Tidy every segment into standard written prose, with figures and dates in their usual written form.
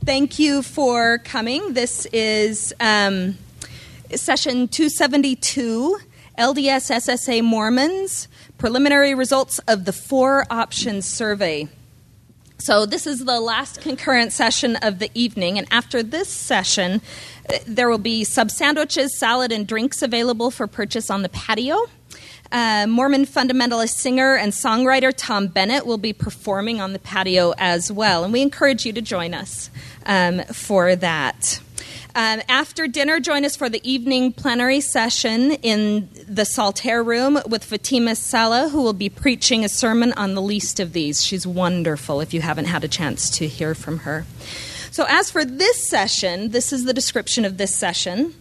thank you for coming. This is session 272, LDS SSA Mormons, preliminary results of the 4 options survey. So this is the last concurrent session of the evening, and after this session, there will be sub sandwiches, salad, and drinks available for purchase on the patio. Mormon fundamentalist singer and songwriter Tom Bennett will be performing on the patio as well, and we encourage you to join us for that. After dinner, join us for the evening plenary session in the Saltaire Room with Fatima Salah, who will be preaching a sermon on the least of these. She's wonderful if you haven't had a chance to hear from her. So as for this session, this is the description of this session.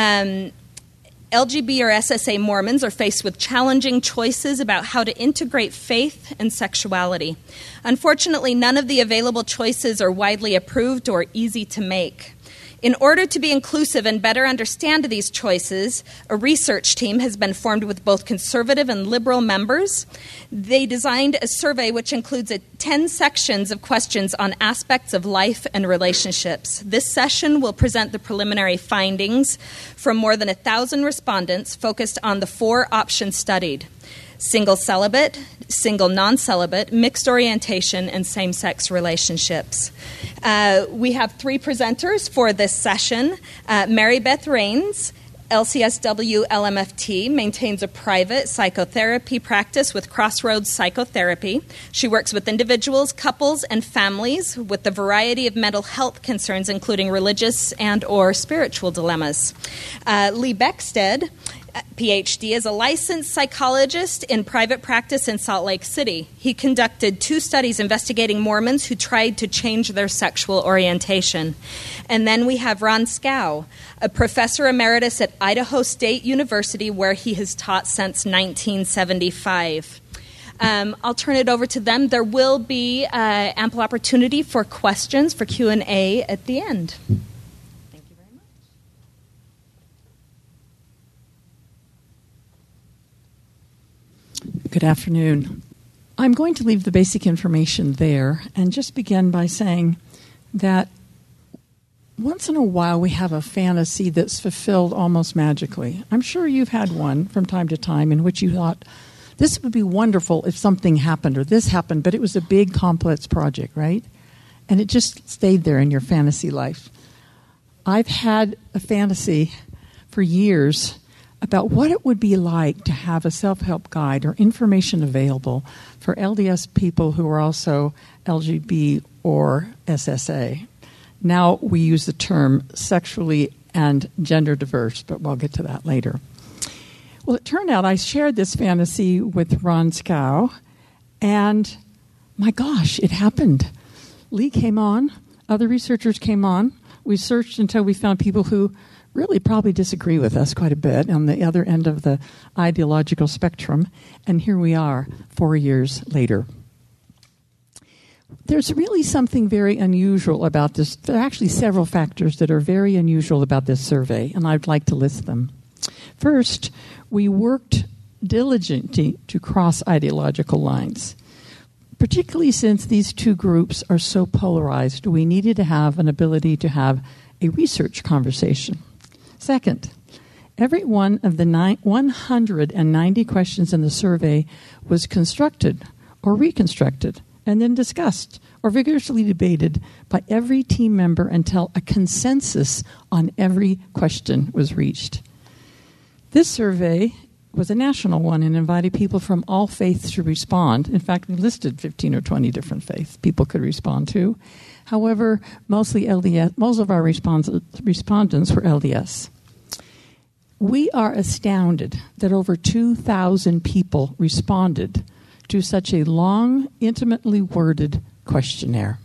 LGB or SSA Mormons are faced with challenging choices about how to integrate faith and sexuality. Unfortunately, none of the available choices are widely approved or easy to make. In order to be inclusive and better understand these choices, a research team has been formed with both conservative and liberal members. They designed a survey which includes 10 sections of questions on aspects of life and relationships. This session will present the preliminary findings from more than 1,000 respondents focused on the 4 options studied: single celibate, single non-celibate, mixed orientation, and same-sex relationships. We have 3 presenters for this session. Mary Beth Rains, LCSW LMFT, maintains a private psychotherapy practice with Crossroads Psychotherapy. She works with individuals, couples, and families with a variety of mental health concerns, including religious and or spiritual dilemmas. Lee Beckstead, PhD, is a licensed psychologist in private practice in Salt Lake City. He conducted 2 studies investigating Mormons who tried to change their sexual orientation. And then we have Ron Scow, a professor emeritus at Idaho State University, where he has taught since 1975. I'll turn it over to them. There will be ample opportunity for questions, for Q&A at the end. Good afternoon. I'm going to leave the basic information there and just begin by saying that once in a while we have a fantasy that's fulfilled almost magically. I'm sure you've had one from time to time in which you thought, this would be wonderful if something happened or this happened, but it was a big, complex project, right? And it just stayed there in your fantasy life. I've had a fantasy for years about what it would be like to have a self-help guide or information available for LDS people who are also LGB or SSA. Now we use the term sexually and gender diverse, but we'll get to that later. Well, it turned out I shared this fantasy with Ron Scow, and my gosh, it happened. Lee came on, other researchers came on. We searched until we found people who really probably disagree with us quite a bit on the other end of the ideological spectrum. And here we are 4 years later. There's really something very unusual about this. There are actually several factors that are very unusual about this survey, and I'd like to list them. First, we worked diligently to cross ideological lines. Particularly since these 2 groups are so polarized, we needed to have an ability to have a research conversation. Second, every one of the 190 questions in the survey was constructed or reconstructed and then discussed or vigorously debated by every team member until a consensus on every question was reached. This survey was a national one and invited people from all faiths to respond. In fact, we listed 15 or 20 different faiths people could respond to. However, mostly LDS. Most of our respondents were LDS. We are astounded that over 2,000 people responded to such a long, intimately worded questionnaire.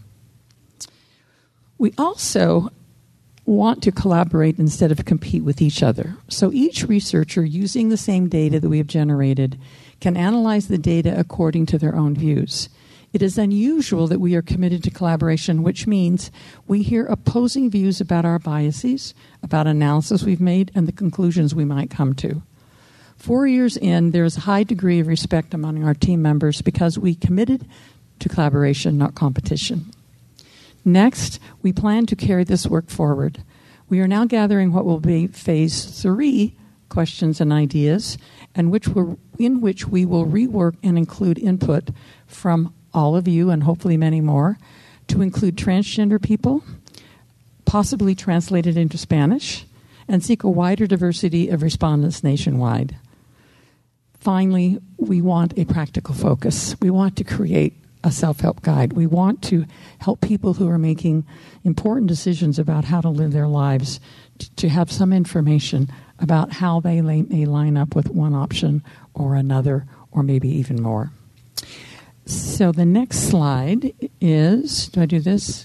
We also want to collaborate instead of compete with each other. So each researcher, using the same data that we have generated, can analyze the data according to their own views. It is unusual that we are committed to collaboration, which means we hear opposing views about our biases, about analysis we've made, and the conclusions we might come to. 4 years in, there is a high degree of respect among our team members because we committed to collaboration, not competition. Next, we plan to carry this work forward. We are now gathering what will be phase 3 questions and ideas, in which we will rework and include input from all of you and hopefully many more, to include transgender people, possibly translated into Spanish, and seek a wider diversity of respondents nationwide. Finally, we want a practical focus. We want to create a self-help guide. We want to help people who are making important decisions about how to live their lives to have some information about how they may line up with one option or another, or maybe even more. So the next slide is, do I do this?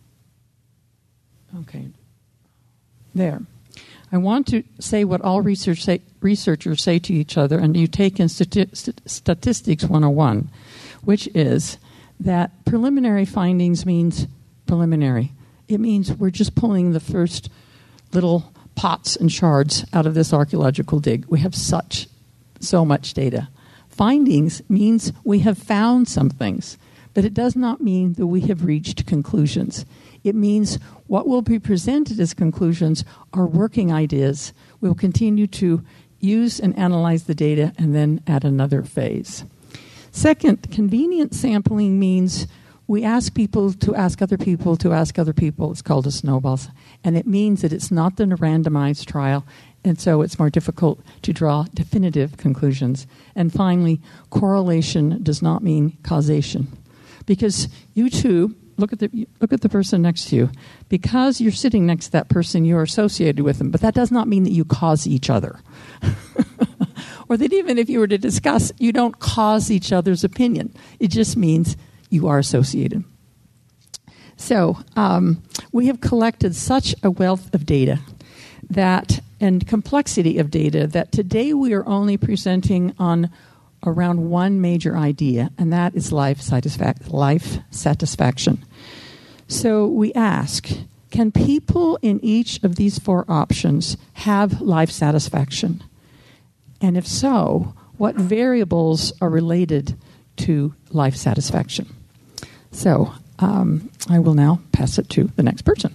Okay. There. I want to say what all researchers say to each other, and you take in Statistics 101, which is that preliminary findings means preliminary. It means we're just pulling the first little pots and shards out of this archaeological dig. We have so much data. Findings means we have found some things, but it does not mean that we have reached conclusions. It means what will be presented as conclusions are working ideas. We'll continue to use and analyze the data and then add another phase. Second, convenient sampling means we ask people to ask other people to ask other people. It's called a snowball. And it means that it's not the randomized trial, and so it's more difficult to draw definitive conclusions. And finally, correlation does not mean causation. Because you too, look at the person next to you. Because you're sitting next to that person, you're associated with them. But that does not mean that you cause each other. Or that even if you were to discuss, you don't cause each other's opinion. It just means you are associated. So we have collected such a wealth of data and complexity of data that today we are only presenting on around one major idea, and that is life satisfaction. So we ask, can people in each of these 4 options have life satisfaction? And if so, what variables are related to life satisfaction? So I will now pass it to the next person.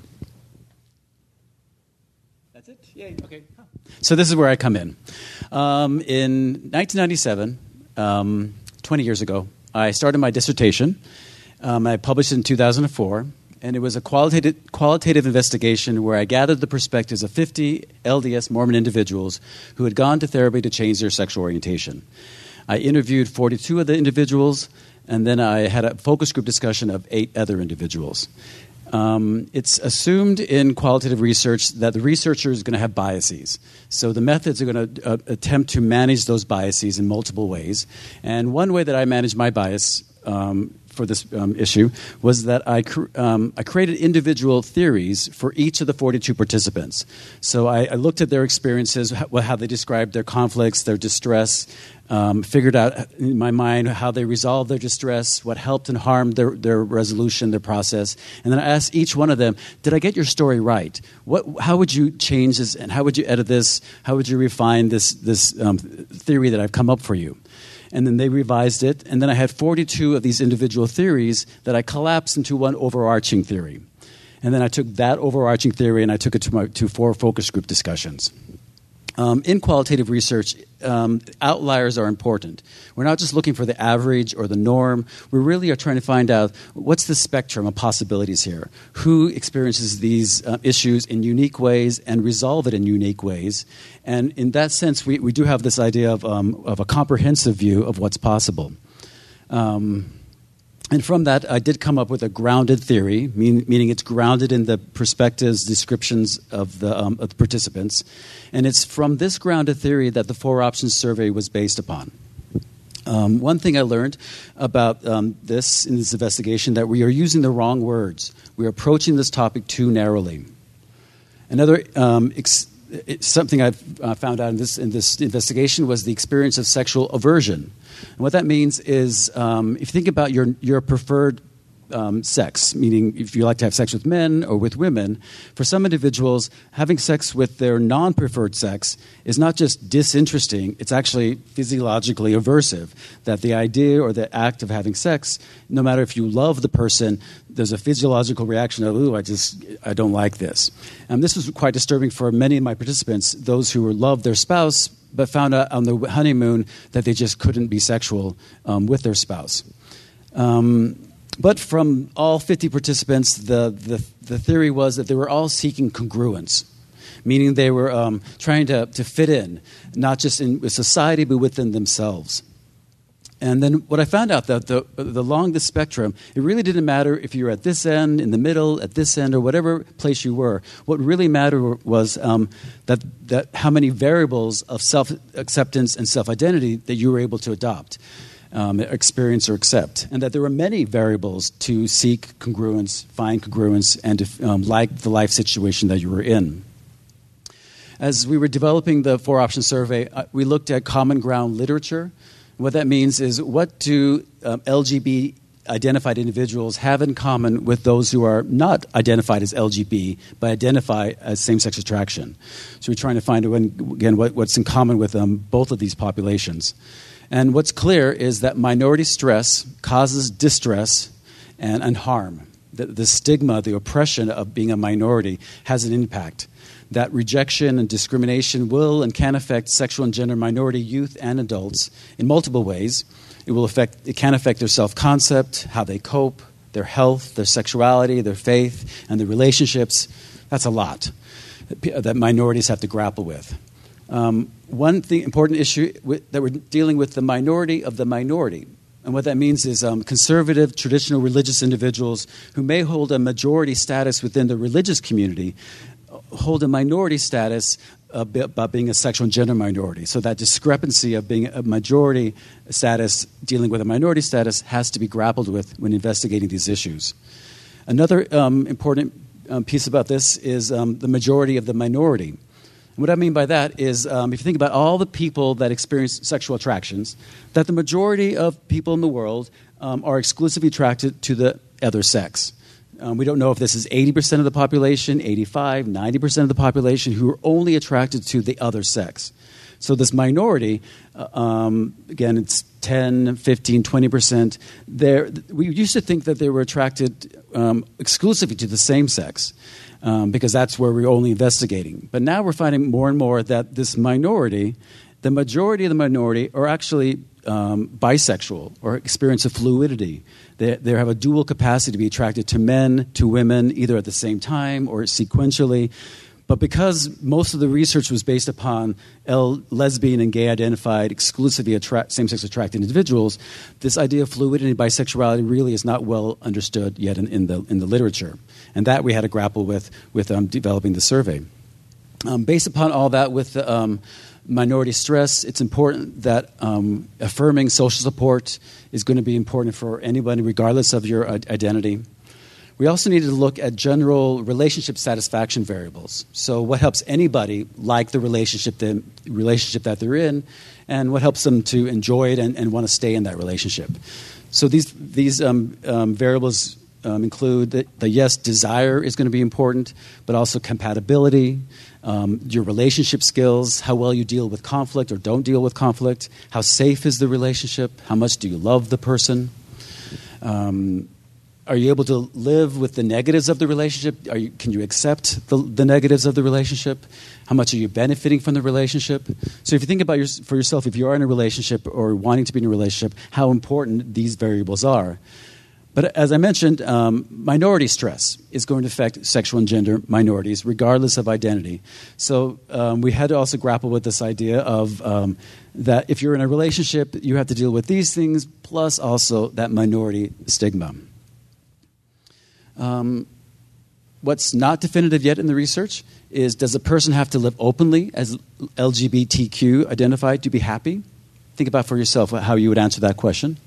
That's it? Yay, okay. So this is where I come in. In 1997, 20 years ago, I started my dissertation. I published it in 2004, and it was a qualitative investigation where I gathered the perspectives of 50 LDS Mormon individuals who had gone to therapy to change their sexual orientation. I interviewed 42 of the individuals, and then I had a focus group discussion of 8 other individuals. It's assumed in qualitative research that the researcher is going to have biases. So the methods are going to attempt to manage those biases in multiple ways. And one way that I managed my bias for this issue was that I created individual theories for each of the 42 participants. So I looked at their experiences, how they described their conflicts, their distress, figured out in my mind how they resolved their distress, what helped and harmed their resolution, their process. And then I asked each one of them, did I get your story right? How would you change this, and how would you edit this? How would you refine this theory that I've come up for you? And then they revised it, and then I had 42 of these individual theories that I collapsed into one overarching theory. And then I took that overarching theory and I took it to 4 focus group discussions. In qualitative research, outliers are important. We're not just looking for the average or the norm. We really are trying to find out what's the spectrum of possibilities here. Who experiences these issues in unique ways and resolve it in unique ways. And in that sense, we do have this idea of a comprehensive view of what's possible. And from that, I did come up with a grounded theory, meaning it's grounded in the perspectives, descriptions of the participants. And it's from this grounded theory that the 4 options survey was based upon. One thing I learned about this in this investigation, that we are using the wrong words. We are approaching this topic too narrowly. Another something I found out in this investigation was the experience of sexual aversion. And what that means is if you think about your preferred sex, meaning if you like to have sex with men or with women, for some individuals, having sex with their non-preferred sex is not just disinteresting, it's actually physiologically aversive. That the idea or the act of having sex, no matter if you love the person, there's a physiological reaction of, ooh, I don't like this. And this was quite disturbing for many of my participants, those who loved their spouse, but found out on the honeymoon that they just couldn't be sexual with their spouse. But from all 50 participants, the theory was that they were all seeking congruence, meaning they were trying to fit in, not just in society, but within themselves. And then what I found out, that along the spectrum, it really didn't matter if you were at this end, in the middle, at this end, or whatever place you were. What really mattered was that how many variables of self-acceptance and self-identity that you were able to adopt. Experience or accept, and that there were many variables to seek congruence, find congruence, and to like the life situation that you were in. As we were developing the 4-option survey, we looked at common ground literature. What that means is, what do LGBT identified individuals have in common with those who are not identified as LGBT but identify as same-sex attraction? So we're trying to find, again, what's in common with both of these populations. And what's clear is that minority stress causes distress and harm. The stigma, the oppression of being a minority has an impact. That rejection and discrimination will and can affect sexual and gender minority youth and adults in multiple ways. It can affect their self-concept, how they cope, their health, their sexuality, their faith, and their relationships. That's a lot that minorities have to grapple with. One important issue that we're dealing with, the minority of the minority. And what that means is conservative, traditional religious individuals who may hold a majority status within the religious community hold a minority status about being a sexual and gender minority. So that discrepancy of being a majority status dealing with a minority status has to be grappled with when investigating these issues. Another important piece about this is the majority of the minority. What I mean by that is, if you think about all the people that experience sexual attractions, that the majority of people in the world are exclusively attracted to the other sex. We don't know if this is 80% of the population, 85, 90% of the population who are only attracted to the other sex. So this minority, again, it's 10, 15, 20%. We used to think that they were attracted exclusively to the same sex. Because that's where we're only investigating. But now we're finding more and more that this minority, the majority of the minority, are actually bisexual or experience a fluidity. They have a dual capacity to be attracted to men, to women, either at the same time or sequentially. But because most of the research was based upon lesbian and gay identified, exclusively same-sex attracted individuals, this idea of fluidity and bisexuality really is not well understood yet in the literature. And that we had to grapple with developing the survey. Based upon all that, with minority stress, it's important that affirming social support is going to be important for anybody, regardless of your identity. We also needed to look at general relationship satisfaction variables. So what helps anybody like the relationship that they're in, and what helps them to enjoy it and want to stay in that relationship. So these variables include that yes, desire is going to be important, but also compatibility, your relationship skills, how well you deal with conflict or don't deal with conflict, how safe is the relationship, how much do you love the person, are you able to live with the negatives of the relationship? Can you accept the negatives of the relationship? How much are you benefiting from the relationship? So if you think about for yourself, if you are in a relationship or wanting to be in a relationship, how important these variables are. But as I mentioned, minority stress is going to affect sexual and gender minorities, regardless of identity. So we had to also grapple with this idea of that if you're in a relationship, you have to deal with these things, plus also that minority stigma. What's not definitive yet in the research is, does a person have to live openly as LGBTQ identified to be happy? Think about for yourself how you would answer that question.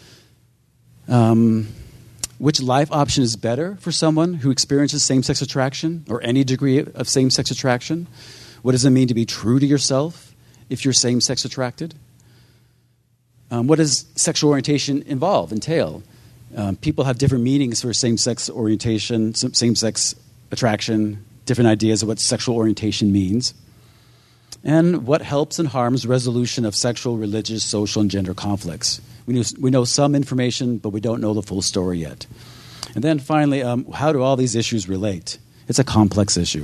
Which life option is better for someone who experiences same-sex attraction or any degree of same-sex attraction? What does it mean to be true to yourself if you're same-sex attracted? What does sexual orientation entail? People have different meanings for same-sex orientation, same-sex attraction, different ideas of what sexual orientation means, and what helps and harms resolution of sexual, religious, social, and gender conflicts. We know some information, but we don't know the full story yet. And then finally, how do all these issues relate? It's a complex issue.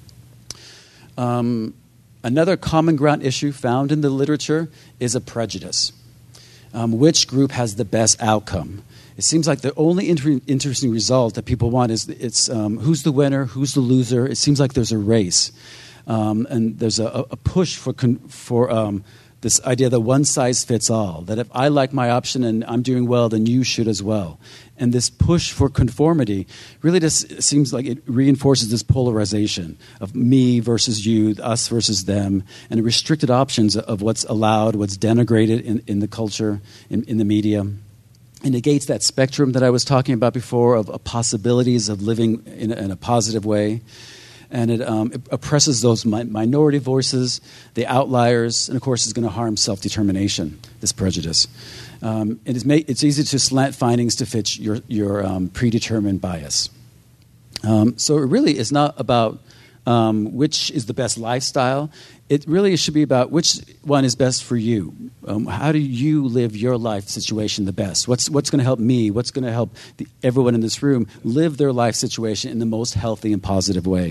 Another common ground issue found in the literature is a prejudice. Which group has the best outcome? It seems like the only interesting result that people want is who's the winner, who's the loser. It seems like there's a race. And there's a push for this idea that one size fits all, that if I like my option and I'm doing well, then you should as well. And this push for conformity really just seems like it reinforces this polarization of me versus you, us versus them, and restricted options of what's allowed, what's denigrated in the culture, in the media. It negates that spectrum that I was talking about before of possibilities of living in a positive way. And it oppresses those minority voices, the outliers, and of course it's going to harm self-determination, this prejudice. It's easy to slant findings to fit your predetermined bias. So it really is not about which is the best lifestyle. It really should be about which one is best for you. How do you live your life situation the best? What's going to help me? What's going to help everyone in this room live their life situation in the most healthy and positive way?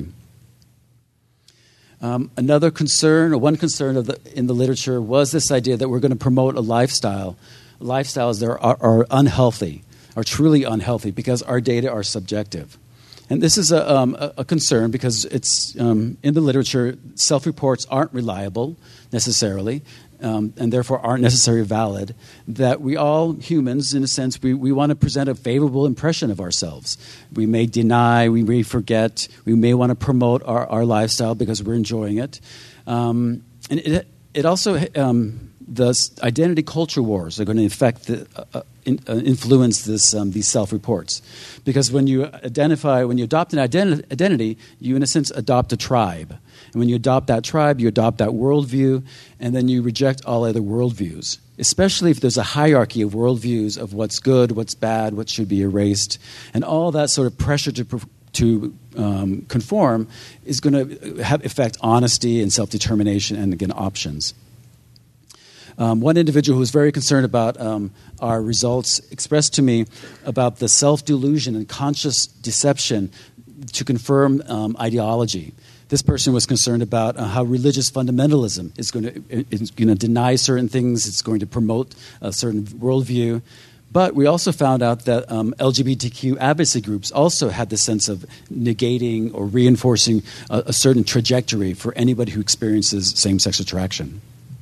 Another concern, or one concern in the literature, was this idea that we're going to promote a lifestyle. Lifestyles that are unhealthy, are truly unhealthy, because our data are subjective. And this is a concern because it's in the literature, self-reports aren't reliable necessarily, and therefore aren't necessarily valid, that we all humans, in a sense, we want to present a favorable impression of ourselves. We may deny, we may forget, we may want to promote our lifestyle because we're enjoying it. And it also, the identity culture wars are going to affect influence these self-reports. Because when you adopt an identity, you in a sense adopt a tribe. And when you adopt that tribe, you adopt that worldview, and then you reject all other worldviews, especially if there's a hierarchy of worldviews of what's good, what's bad, what should be erased. And all that sort of pressure to conform is going to affect honesty and self-determination and, again, options. One individual who was very concerned about our results expressed to me about the self-delusion and conscious deception to confirm ideology. This person was concerned about how religious fundamentalism is going to deny certain things. It's going to promote a certain worldview. But we also found out that LGBTQ advocacy groups also had the sense of negating or reinforcing a certain trajectory for anybody who experiences same-sex attraction.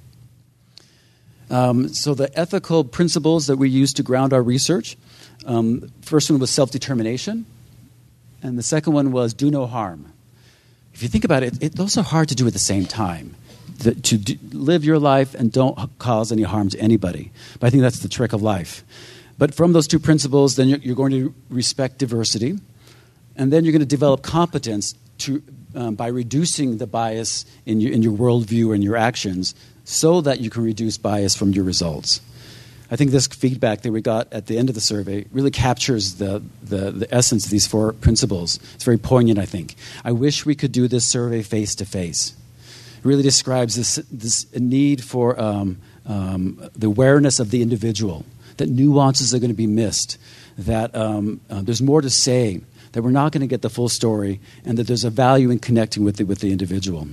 So the ethical principles that we use to ground our research, first one was self-determination, and the second one was do no harm. If you think about it, those are hard to do at the same time. To live your life and don't cause any harm to anybody. But I think that's the trick of life. But from those two principles, then you're going to respect diversity, and then you're going to develop competence by reducing the bias in your worldview and your actions, so that you can reduce bias from your results. I think this feedback that we got at the end of the survey really captures the essence of these four principles. It's very poignant, I think. I wish we could do this survey face-to-face. It really describes this need for the awareness of the individual, that nuances are going to be missed, that there's more to say, that we're not going to get the full story, and that there's a value in connecting with the individual.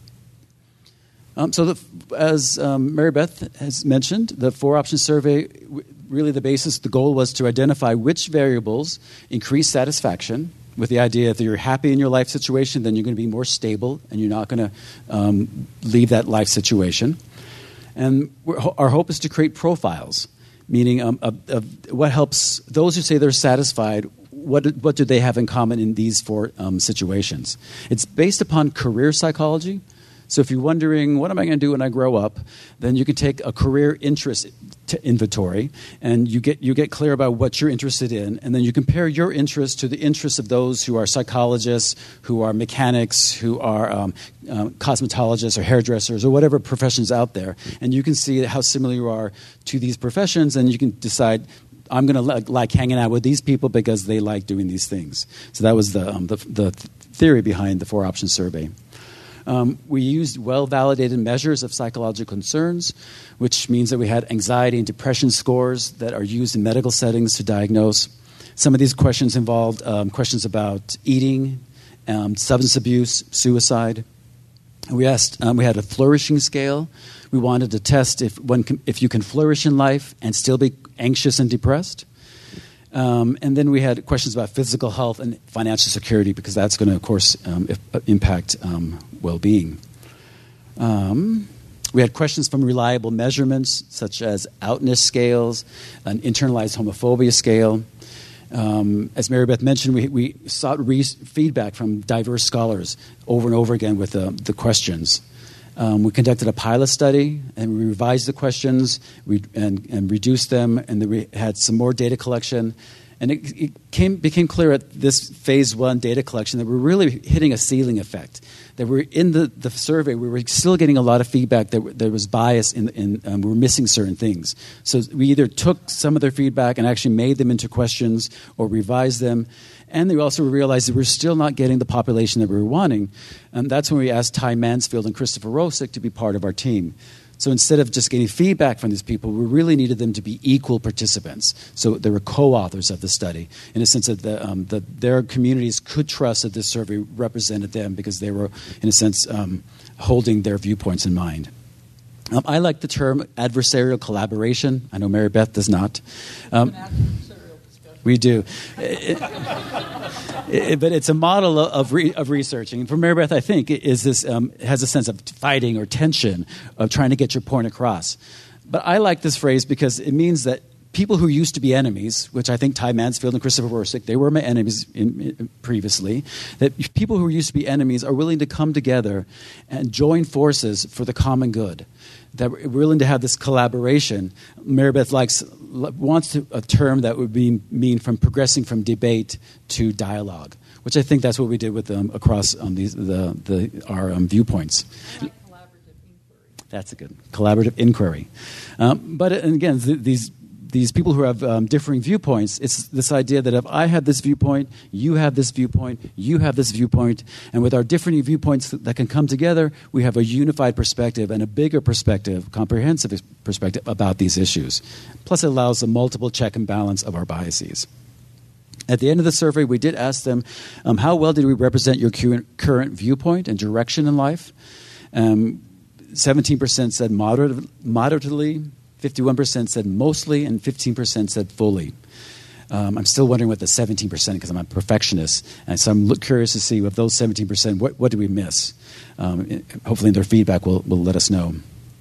As Mary Beth has mentioned, the four-option survey, really the goal was to identify which variables increase satisfaction, with the idea that if you're happy in your life situation, then you're going to be more stable and you're not going to leave that life situation. And our hope is to create profiles, meaning of what helps those who say they're satisfied. What do they have in common in these four situations? It's based upon career psychology. So if you're wondering, what am I going to do when I grow up, then you can take a career interest inventory, and you get clear about what you're interested in, and then you compare your interests to the interests of those who are psychologists, who are mechanics, who are cosmetologists or hairdressers or whatever professions out there, and you can see how similar you are to these professions, and you can decide, I'm going to like hanging out with these people because they like doing these things. So that was the theory behind the 4-option survey. We used well-validated measures of psychological concerns, which means that we had anxiety and depression scores that are used in medical settings to diagnose. Some of these questions involved questions about eating, substance abuse, suicide. We had a flourishing scale. We wanted to test if you can flourish in life and still be anxious and depressed. And then we had questions about physical health and financial security, because that's going to, of course, impact well-being. We had questions from reliable measurements, such as outness scales, an internalized homophobia scale. As Mary Beth mentioned, we sought feedback from diverse scholars over and over again with the questions. We conducted a pilot study, and we revised the questions and reduced them, and then we had some more data collection. And it became clear at this phase 1 data collection that we're really hitting a ceiling effect, that we're in the survey, we were still getting a lot of feedback that there was bias we were missing certain things. So we either took some of their feedback and actually made them into questions or revised them. And we also realized that we're still not getting the population that we were wanting. And that's when we asked Ty Mansfield and Christopher Rosick to be part of our team. So instead of just getting feedback from these people, we really needed them to be equal participants. So they were co-authors of the study, in a sense that their communities could trust that this survey represented them, because they were, in a sense, holding their viewpoints in mind. I like the term adversarial collaboration. I know Mary Beth does not. We do. But it's a model of researching. For Mary Beth, I think, has a sense of fighting or tension, of trying to get your point across. But I like this phrase because it means that people who used to be enemies, which I think Ty Mansfield and Christopher Rosick, they were my enemies previously, that people who used to be enemies are willing to come together and join forces for the common good, that we're willing to have this collaboration. Mary Beth wants a term that would mean from progressing from debate to dialogue, which I think that's what we did with them across our viewpoints. That's a good collaborative inquiry. But again, these people who have differing viewpoints, it's this idea that if I have this viewpoint, you have this viewpoint, you have this viewpoint, and with our different viewpoints that can come together, we have a unified perspective and a bigger perspective, comprehensive perspective about these issues. Plus, it allows a multiple check and balance of our biases. At the end of the survey, we did ask them, how well did we represent your current viewpoint and direction in life? 17% said moderately, 51% said mostly, and 15% said fully. I'm still wondering what the 17%, because I'm a perfectionist, and so I'm curious to see of those 17%, what did we miss? Hopefully their feedback will let us know.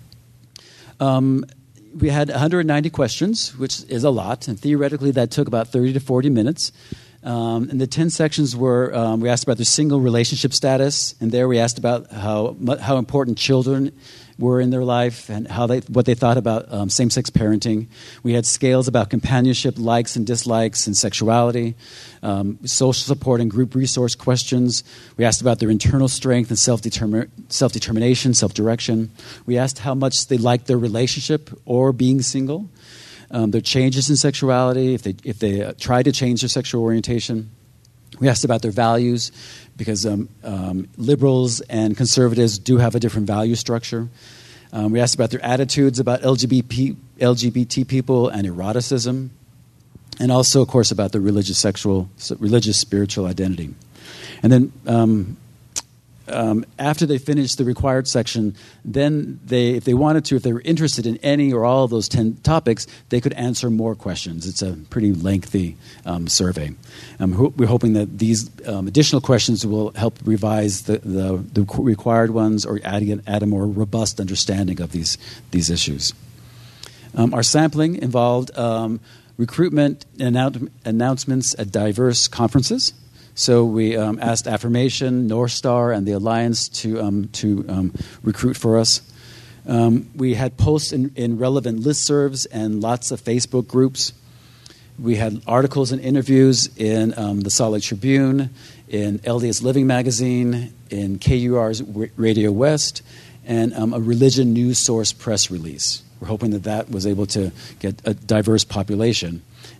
We had 190 questions, which is a lot, and theoretically that took about 30 to 40 minutes. And the 10 sections were, we asked about their single relationship status, and there we asked about how important children were in their life and what they thought about same-sex parenting. We had scales about companionship, likes and dislikes, and sexuality, social support and group resource questions. We asked about their internal strength and self-determination, self-direction. We asked how much they liked their relationship or being single, their changes in sexuality, if they tried to change their sexual orientation. We asked about their values, because liberals and conservatives do have a different value structure. We asked about their attitudes about LGBT people and eroticism, and also, of course, about their religious spiritual identity. And then after they finished the required section, then if they wanted to, if they were interested in any or all of those 10 topics, they could answer more questions. It's a pretty lengthy survey. We're hoping that these additional questions will help revise the required ones, or add a more robust understanding of these issues. Our sampling involved recruitment announcements at diverse conferences. So we asked Affirmation, North Star, and the Alliance to recruit for us. We had posts in relevant listservs and lots of Facebook groups. We had articles and interviews in the Salt Lake Tribune, in LDS Living Magazine, in KUR's Radio West, and a religion news source press release. We're hoping that was able to get a diverse population.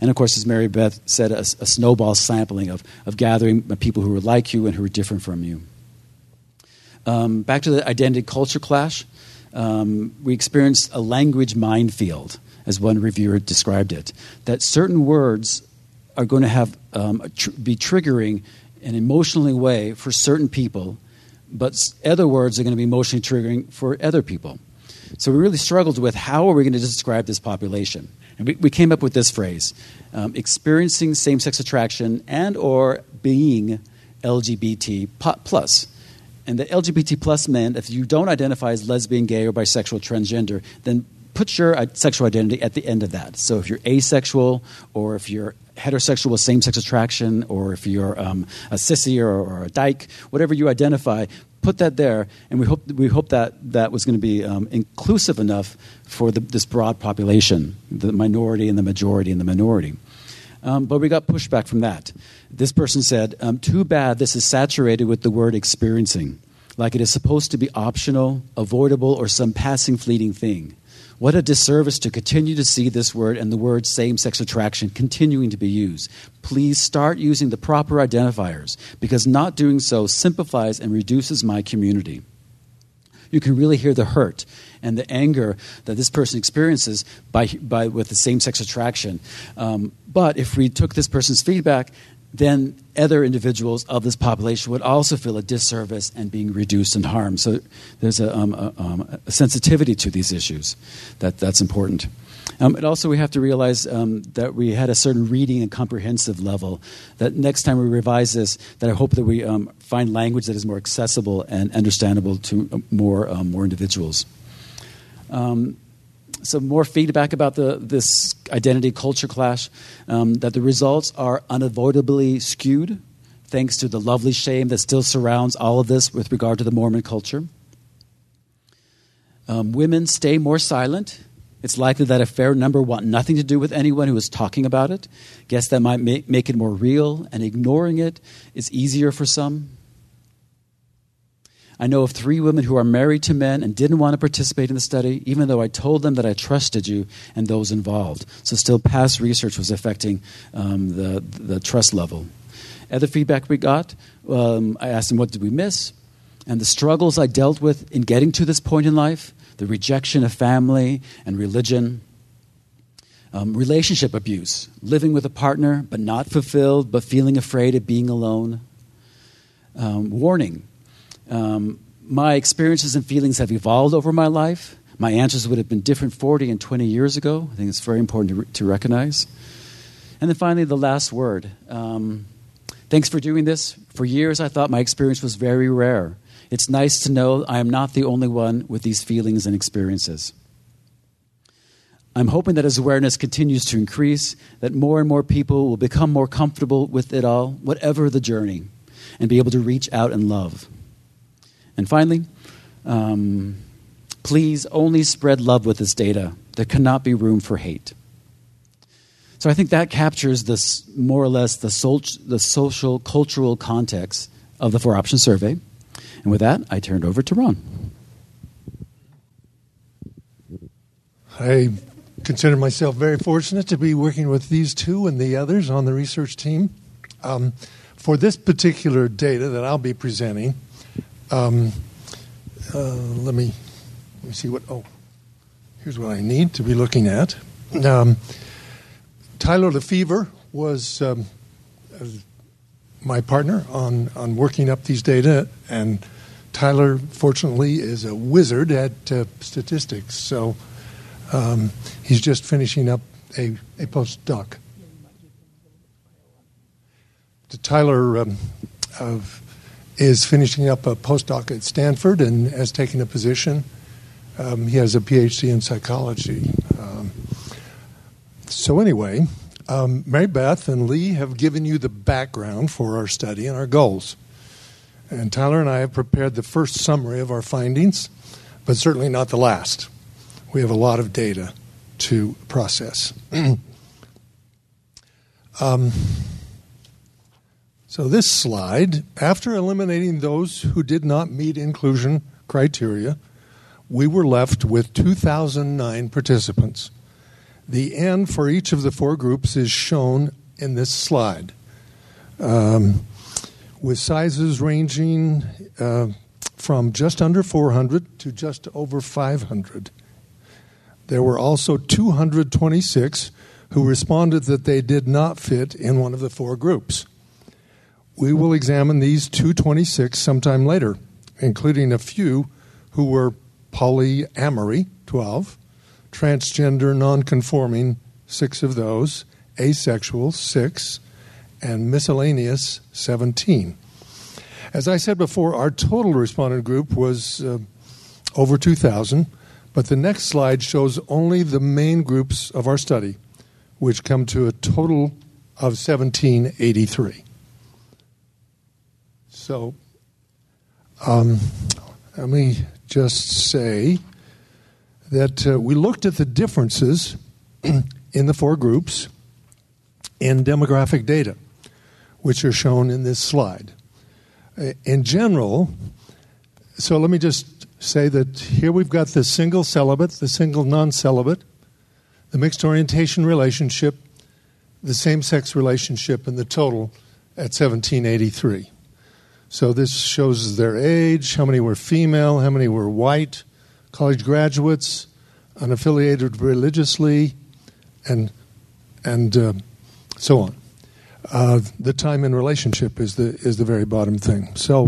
And, of course, as Mary Beth said, a snowball sampling of gathering people who were like you and who were different from you. Back to the identity culture clash, we experienced a language minefield, as one reviewer described it, that certain words are going to have be triggering an emotional way for certain people, but other words are going to be emotionally triggering for other people. So we really struggled with how are we going to describe this population. And we came up with this phrase, experiencing same-sex attraction and or being LGBT plus. And the LGBT plus meant if you don't identify as lesbian, gay, or bisexual, transgender, then put your sexual identity at the end of that. So if you're asexual, or if you're heterosexual with same-sex attraction, or if you're a sissy or a dyke, whatever you identify, put that there. And we hope that was going to be inclusive enough for this broad population, the minority and the majority and the minority. But we got pushback from that. This person said, too bad this is saturated with the word experiencing, like it is supposed to be optional, avoidable, or some passing fleeting thing. What a disservice to continue to see this word and the word same-sex attraction continuing to be used. Please start using the proper identifiers, because not doing so simplifies and reduces my community. You can really hear the hurt and the anger that this person experiences with the same-sex attraction. But if we took this person's feedback, then other individuals of this population would also feel a disservice and being reduced and harmed. So there's a sensitivity to these issues that's important. And also we have to realize that we had a certain reading and comprehensive level, that next time we revise this, that I hope that we find language that is more accessible and understandable to more individuals. Some more feedback about this identity culture clash, that the results are unavoidably skewed thanks to the lovely shame that still surrounds all of this with regard to the Mormon culture. Women stay more silent. It's likely that a fair number want nothing to do with anyone who is talking about it. Guess that might make it more real, and ignoring it is easier for some. I know of 3 women who are married to men and didn't want to participate in the study, even though I told them that I trusted you and those involved. So still past research was affecting the trust level. Other feedback we got, I asked them, what did we miss? And the struggles I dealt with in getting to this point in life, the rejection of family and religion, relationship abuse, living with a partner but not fulfilled, but feeling afraid of being alone. Warning. My experiences and feelings have evolved over my life. My answers would have been different 40 and 20 years ago. I think it's very important to recognize. And then finally, the last word. Thanks for doing this. For years, I thought my experience was very rare. It's nice to know I am not the only one with these feelings and experiences. I'm hoping that as awareness continues to increase, that more and more people will become more comfortable with it all, whatever the journey, and be able to reach out and love. And finally, please only spread love with this data. There cannot be room for hate. So I think that captures this, more or less the social, cultural context of the 4-option survey. And with that, I turn it over to Ron. I consider myself very fortunate to be working with these 2 and the others on the research team. For this particular data that I'll be presenting, let me see what. Oh, here's what I need to be looking at. Tyler Lefevre was my partner on working up these data, and Tyler, fortunately, is a wizard at statistics. So he's just finishing up a postdoc. Tyler is finishing up a postdoc at Stanford and has taken a position. He has a PhD in psychology. So anyway, Mary Beth and Lee have given you the background for our study and our goals. And Tyler and I have prepared the first summary of our findings, but certainly not the last. We have a lot of data to process. So this slide, after eliminating those who did not meet inclusion criteria, we were left with 2,009 participants. The N for each of the four groups is shown in this slide, with sizes ranging from just under 400 to just over 500. There were also 226 who responded that they did not fit in one of the four groups. We will examine these 226 sometime later, including a few who were polyamory, 12, transgender non-conforming, 6 of those, asexual, 6, and miscellaneous, 17. As I said before, our total respondent group was over 2,000, but the next slide shows only the main groups of our study, which come to a total of 1,783. So, let me just say that we looked at the differences in the four groups in demographic data, which are shown in this slide. In general, so let me just say that here we've got the single celibate, the single non-celibate, the mixed orientation relationship, the same-sex relationship, and the total at 1,783. So this shows their age, how many were female, how many were white, college graduates, unaffiliated religiously, and so on. The time in relationship is the very bottom thing. So,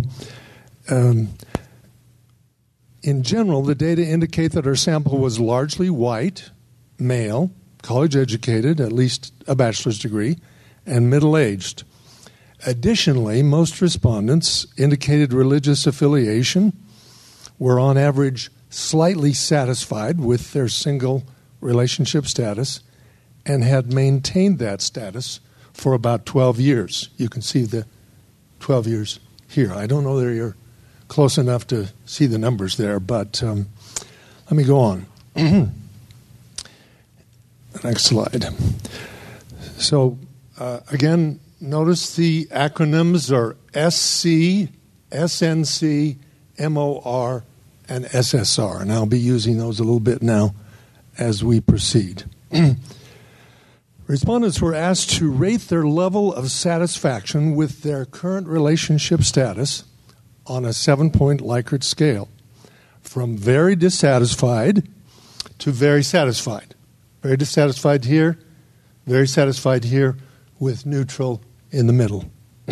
in general, the data indicate that our sample was largely white, male, college educated, at least a bachelor's degree, and middle-aged. Additionally, most respondents indicated religious affiliation, were on average slightly satisfied with their single relationship status, and had maintained that status for about 12 years. You can see the 12 years here. I don't know that you're close enough to see the numbers there, but let me go on. Next slide. So, again, notice the acronyms are SC, SNC, MOR, and SSR, and I'll be using those a little bit now as we proceed. Respondents were asked to rate their level of satisfaction with their current relationship status on a 7-point Likert scale, from very dissatisfied to very satisfied. Very dissatisfied here, very satisfied here, with neutral in the middle.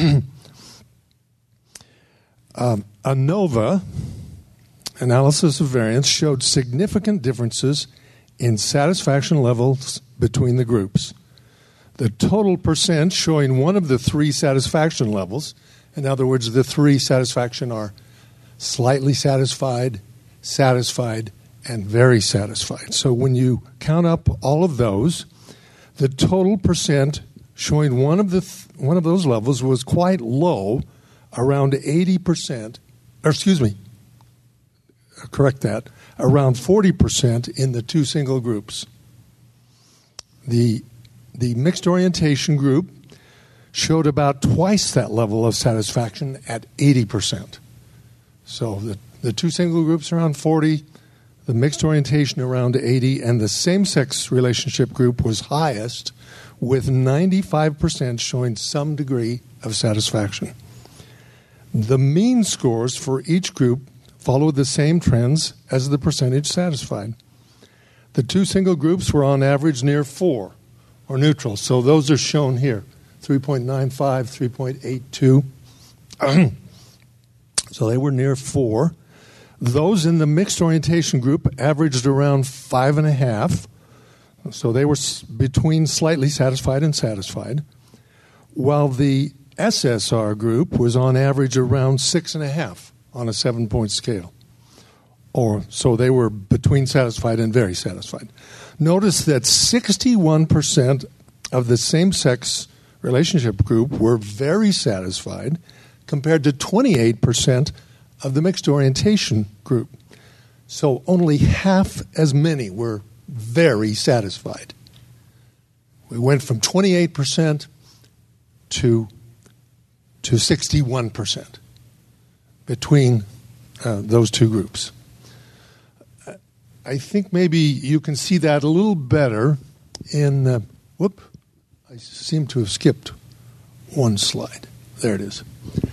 ANOVA, analysis of variance, showed significant differences in satisfaction levels between the groups. The total percent showing one of the three satisfaction levels, in other words, the three satisfaction are slightly satisfied, satisfied, and very satisfied. So when you count up all of those, the total percent showing one of those levels was quite low, around 80%, or excuse me, correct that, around 40% in the two single groups. The mixed orientation group showed about twice that level of satisfaction at 80%. So the two single groups around 40, the mixed orientation around 80, and the same-sex relationship group was highest, with 95% showing some degree of satisfaction. The mean scores for each group followed the same trends as the percentage satisfied. The two single groups were on average near 4, or neutral. So those are shown here, 3.95, 3.82. So they were near 4. Those in the mixed orientation group averaged around 5.5. So they were between slightly satisfied and satisfied. While the SSR group was on average around 6.5 on a 7-point scale. So they were between satisfied and very satisfied. Notice that 61% of the same-sex relationship group were very satisfied, compared to 28% of the mixed orientation group. So only half as many were very satisfied. We went from 28% to 61% between those two groups. I think maybe you can see that a little better I seem to have skipped one slide. There it is.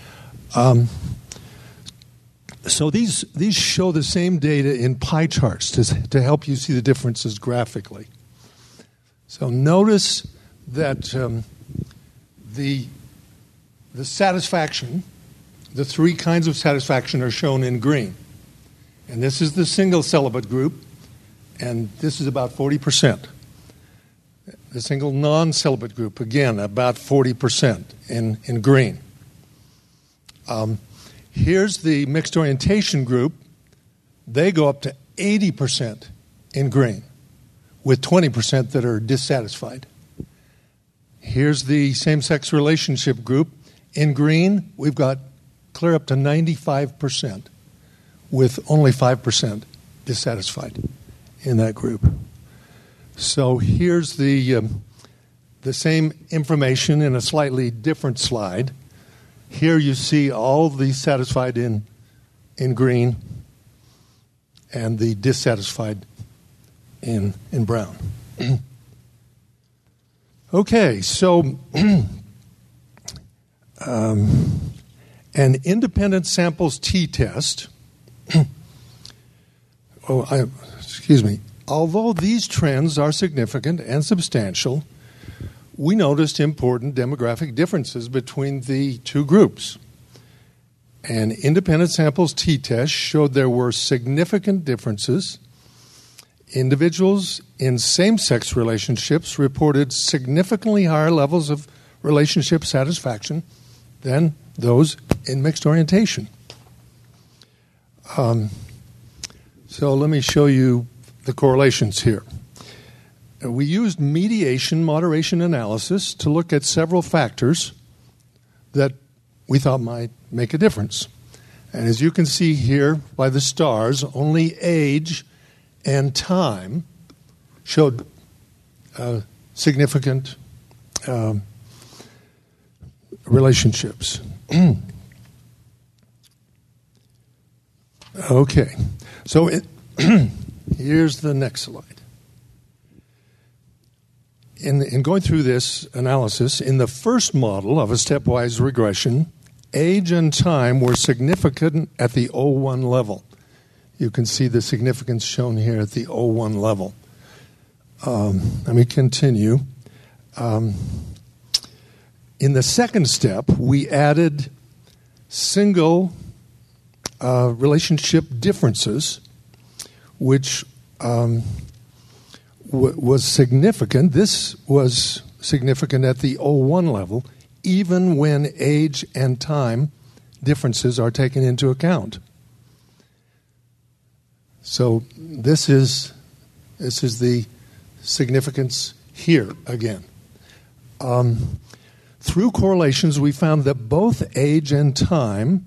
So these show the same data in pie charts to help you see the differences graphically. So notice that the satisfaction, the three kinds of satisfaction are shown in green. And this is the single celibate group, and this is about 40%. The single non-celibate group, again, about 40% in green. Here's the mixed orientation group. They go up to 80% in green, with 20% that are dissatisfied. Here's the same-sex relationship group. In green, we've got clear up to 95%, with only 5% dissatisfied in that group. So here's the same information in a slightly different slide. Here you see all the satisfied in green and the dissatisfied in brown. Okay, so an independent samples t-test. Although these trends are significant and substantial, we noticed important demographic differences between the two groups. An independent samples t-test showed there were significant differences. Individuals in same-sex relationships reported significantly higher levels of relationship satisfaction than those in mixed orientation. So let me show you the correlations here. We used mediation moderation analysis to look at several factors that we thought might make a difference. And as you can see here by the stars, only age and time showed significant relationships. Okay, so here's the next slide. In going through this analysis, in the first model of a stepwise regression, age and time were significant at the O1 level. You can see the significance shown here at the O1 level. Let me continue. In the second step, we added single relationship differences, which was significant. This was significant at the O1 level, even when age and time differences are taken into account. So this is the significance here again. Through correlations, we found that both age and time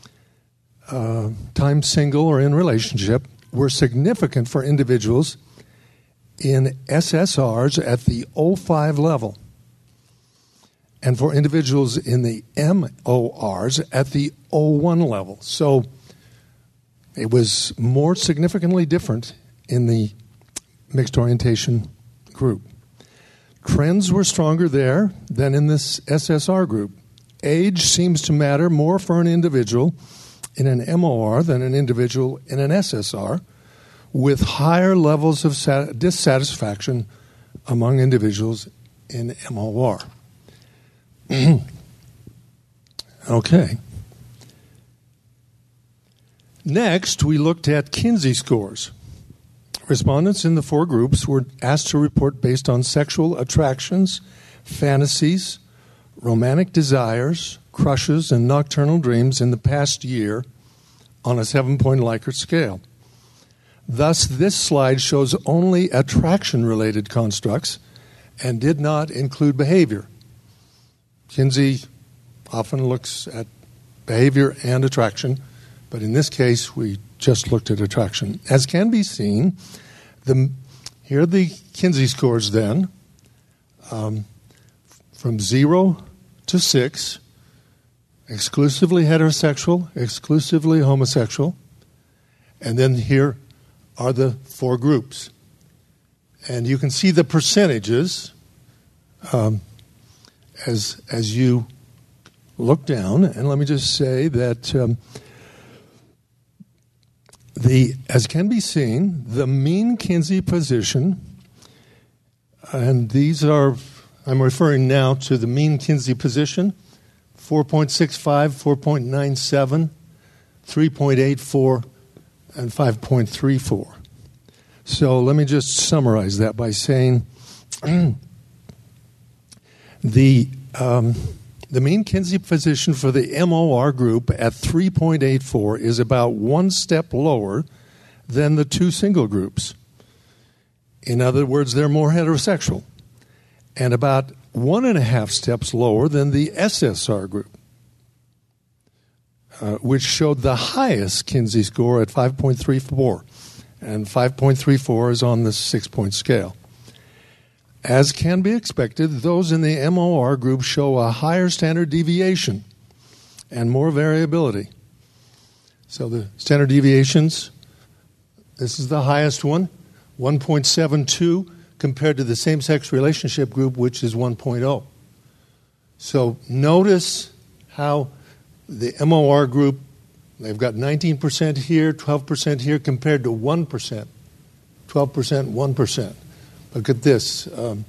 single or in relationship, were significant for individuals in SSRs at the O5 level, and for individuals in the MORs at the O1 level. So it was more significantly different in the mixed orientation group. Trends were stronger there than in this SSR group. Age seems to matter more for an individual in an MOR than an individual in an SSR, with higher levels of dissatisfaction among individuals in MOR. Okay. Next, we looked at Kinsey scores. Respondents in the four groups were asked to report based on sexual attractions, fantasies, romantic desires, crushes, and nocturnal dreams in the past year on a 7-point Likert scale. Thus, this slide shows only attraction-related constructs and did not include behavior. Kinsey often looks at behavior and attraction, but in this case, we just looked at attraction. As can be seen, here are the Kinsey scores then, from 0 to 6, exclusively heterosexual, exclusively homosexual, and then here are the four groups. And you can see the percentages as you look down. And let me just say that as can be seen, the mean Kinsey position, and these are, I'm referring now to the mean Kinsey position, 4.65, 4.97, 3.84, and 5.34. So let me just summarize that by saying the mean Kinsey position for the MOR group at 3.84 is about one step lower than the two single groups. In other words, they're more heterosexual, and about 1.5 steps lower than the SSR group, which showed the highest Kinsey score at 5.34, and 5.34 is on the 6-point scale. As can be expected, those in the MOR group show a higher standard deviation and more variability. So the standard deviations, this is the highest one, 1.72, compared to the same-sex relationship group, which is 1.0. So notice how the MOR group, they've got 19% here, 12% here, compared to 1%, 12%, 1%. Look at this, 19%,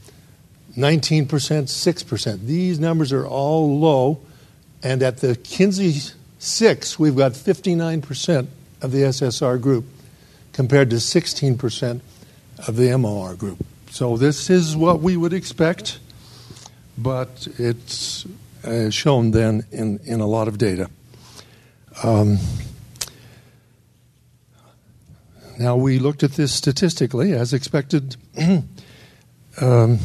6%. These numbers are all low, and at the Kinsey 6, we've got 59% of the SSR group compared to 16% of the MOR group. So this is what we would expect, but it's shown then in a lot of data. Now, we looked at this statistically. As expected, the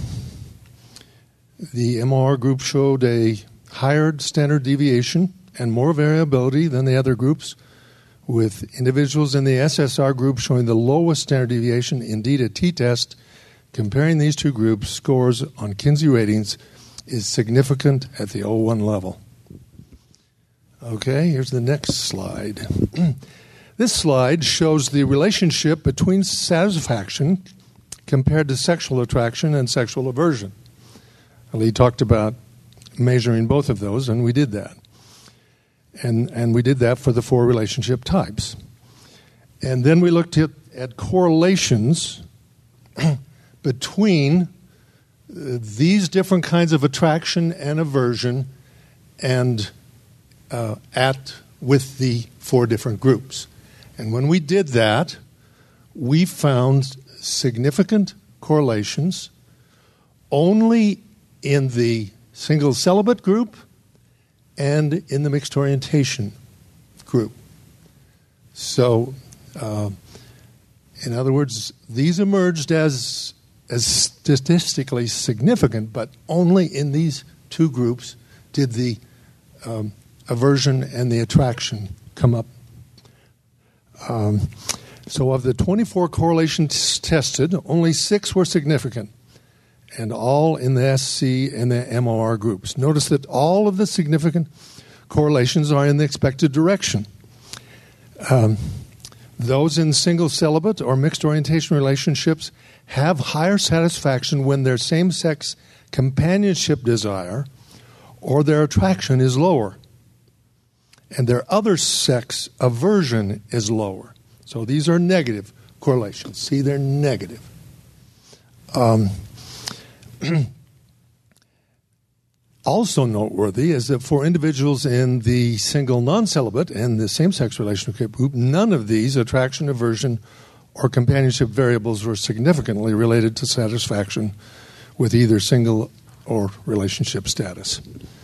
MOR group showed a higher standard deviation and more variability than the other groups, with individuals in the SSR group showing the lowest standard deviation. Indeed, a t-test comparing these two groups' scores on Kinsey ratings is significant at the 01 level. Okay, here's the next slide. This slide shows the relationship between satisfaction compared to sexual attraction and sexual aversion. Lee talked about measuring both of those, and we did that. And we did that for the 4 relationship types. And then we looked at correlations between these different kinds of attraction and aversion and with the 4 different groups. And when we did that, we found significant correlations only in the single celibate group and in the mixed orientation group. So, in other words, these emerged as statistically significant, but only in these 2 groups did the aversion and the attraction come up. So of the 24 correlations tested, only 6 were significant, and all in the SC and the MOR groups. Notice that all of the significant correlations are in the expected direction. Those in single celibate or mixed orientation relationships have higher satisfaction when their same-sex companionship desire or their attraction is lower, and their other sex aversion is lower. So these are negative correlations. See, they're negative. Also noteworthy is that for individuals in the single non-celibate and the same-sex relationship group, none of these attraction, aversion, or companionship variables were significantly related to satisfaction with either single or relationship status.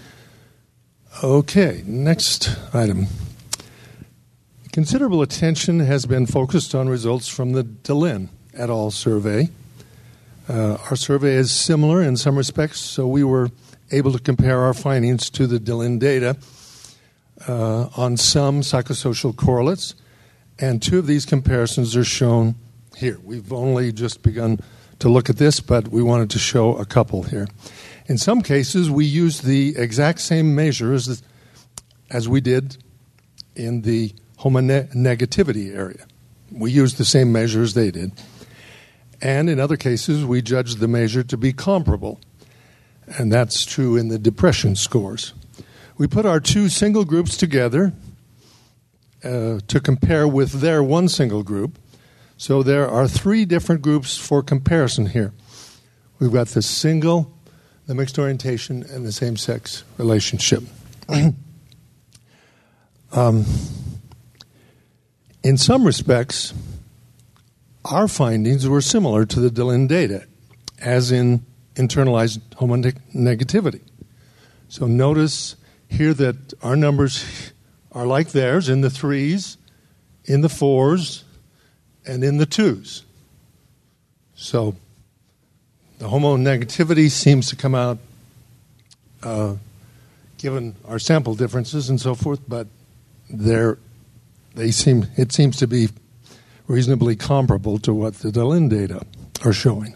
Okay, next item. Considerable attention has been focused on results from the Deligne et al. Survey. Our survey is similar in some respects, so we were able to compare our findings to the Deligne data on some psychosocial correlates, and 2 of these comparisons are shown here. We've only just begun to look at this, but we wanted to show a couple here. In some cases, we used the exact same measure as we did in the homonegativity area. We used the same measure as they did. And in other cases, we judged the measure to be comparable. And that's true in the depression scores. We put our two single groups together to compare with their one single group. So there are three different groups for comparison here. We've got the single, the mixed orientation, and the same-sex relationship. In some respects, our findings were similar to the Deligne data, as in internalized homonegativity. So notice here that our numbers are like theirs in the 3s, in the 4s, and in the 2s. So the homonegativity seems to come out given our sample differences and so forth, but it seems to be reasonably comparable to what the Deligne data are showing.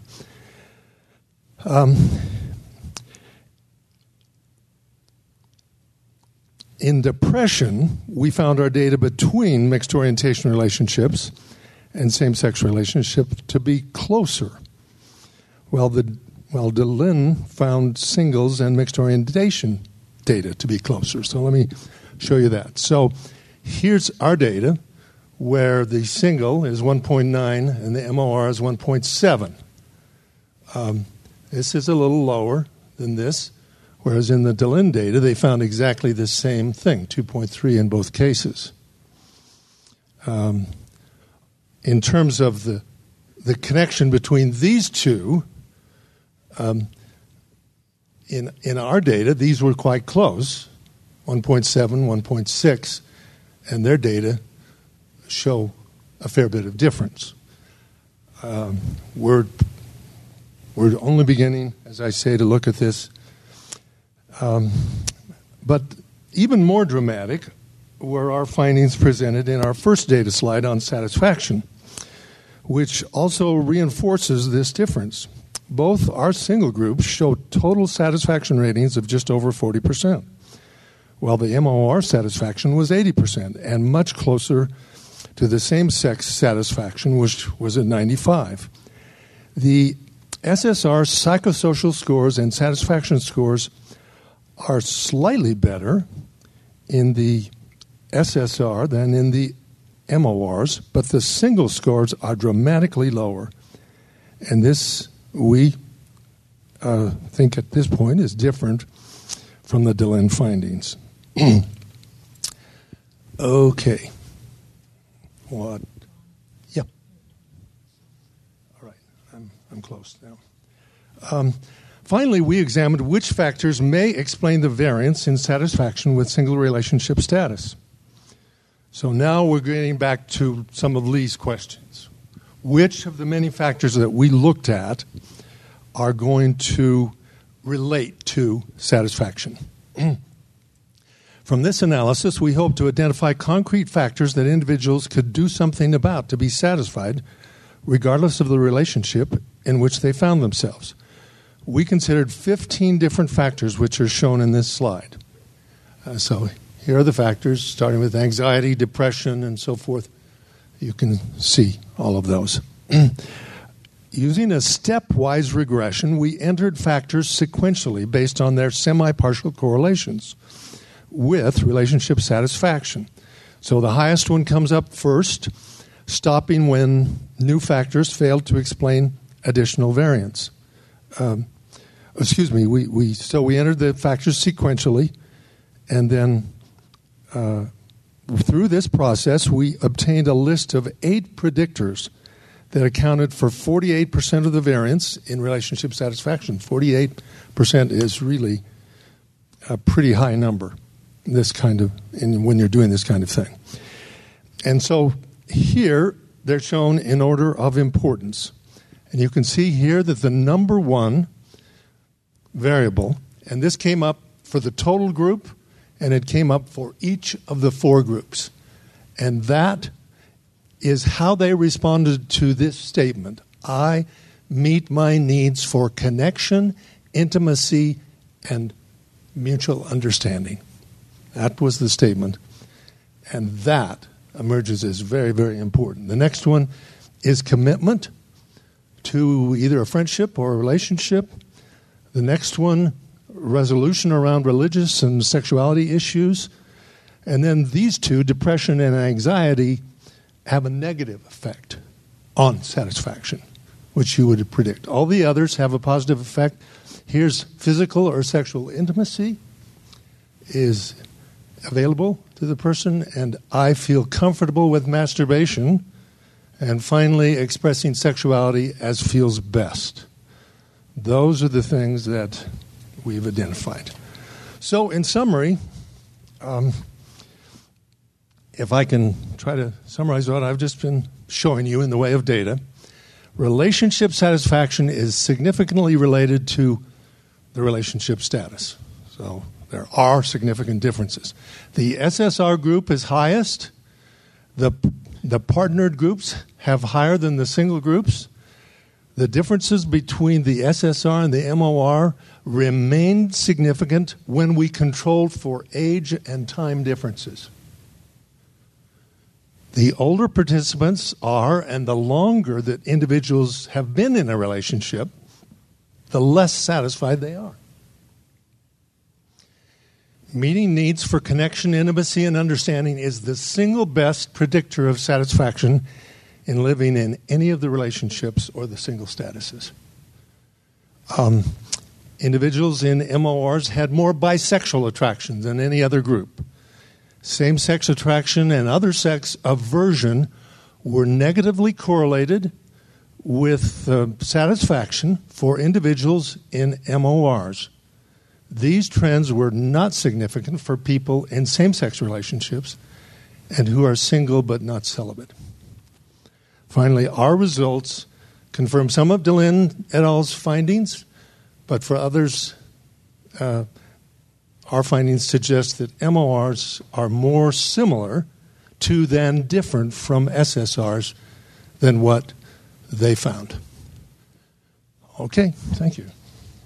In depression, we found our data between mixed orientation relationships and same-sex relationships to be closer. While Deligne found singles and mixed orientation data to be closer. So let me show you that. So here's our data where the single is 1.9 and the MOR is 1.7. This is a little lower than this, whereas in the Deligne data, they found exactly the same thing, 2.3 in both cases. In terms of the connection between these two, in our data, these were quite close, 1.7, 1.6, and their data show a fair bit of difference. We're only beginning, as I say, to look at this. But even more dramatic were our findings presented in our first data slide on satisfaction, which also reinforces this difference. Both our single groups show total satisfaction ratings of just over 40%, while the MOR satisfaction was 80% and much closer to the same-sex satisfaction, which was at 95%. The SSR psychosocial scores and satisfaction scores are slightly better in the SSR than in the MORs, but the single scores are dramatically lower. And this, we think at this point, is different from the Deligne findings. Okay. What? Yep. All right. I'm close now. Finally, we examined which factors may explain the variance in satisfaction with single relationship status. So now we're getting back to some of Lee's questions. Which of the many factors that we looked at are going to relate to satisfaction? From this analysis, we hope to identify concrete factors that individuals could do something about to be satisfied, regardless of the relationship in which they found themselves. We considered 15 different factors which are shown in this slide. So here are the factors, starting with anxiety, depression, and so forth. You can see all of those. Using a stepwise regression, we entered factors sequentially based on their semi-partial correlations with relationship satisfaction. So the highest one comes up first, stopping when new factors failed to explain additional variance. We entered the factors sequentially, and then through this process, we obtained a list of 8 predictors that accounted for 48% of the variance in relationship satisfaction. 48% is really a pretty high number when you're doing this kind of thing. And so here, they're shown in order of importance. And you can see here that the number one variable, and this came up for the total group, and it came up for each of the 4 groups. And that is how they responded to this statement. I meet my needs for connection, intimacy, and mutual understanding. That was the statement. And that emerges as very, very important. The next one is commitment, to either a friendship or a relationship. The next one, resolution around religious and sexuality issues. And then these two, depression and anxiety, have a negative effect on satisfaction, which you would predict. All the others have a positive effect. Here's physical or sexual intimacy is available to the person, and I feel comfortable with masturbation. And finally, expressing sexuality as feels best. Those are the things that we've identified. So, in summary, if I can try to summarize what I've just been showing you in the way of data, relationship satisfaction is significantly related to the relationship status. So there are significant differences. The SSR group is highest. The partnered groups have higher than the single groups. The differences between the SSR and the MOR remained significant when we controlled for age and time differences. The older participants are, and the longer that individuals have been in a relationship, the less satisfied they are. Meeting needs for connection, intimacy, and understanding is the single best predictor of satisfaction in living in any of the relationships or the single statuses. Individuals in MORs had more bisexual attraction than any other group. Same-sex attraction and other sex aversion were negatively correlated with satisfaction for individuals in MORs. These trends were not significant for people in same-sex relationships and who are single but not celibate. Finally, our results confirm some of Dehlin et al.'s findings, but for others, our findings suggest that MORs are more similar to than different from SSRs than what they found. Okay, thank you.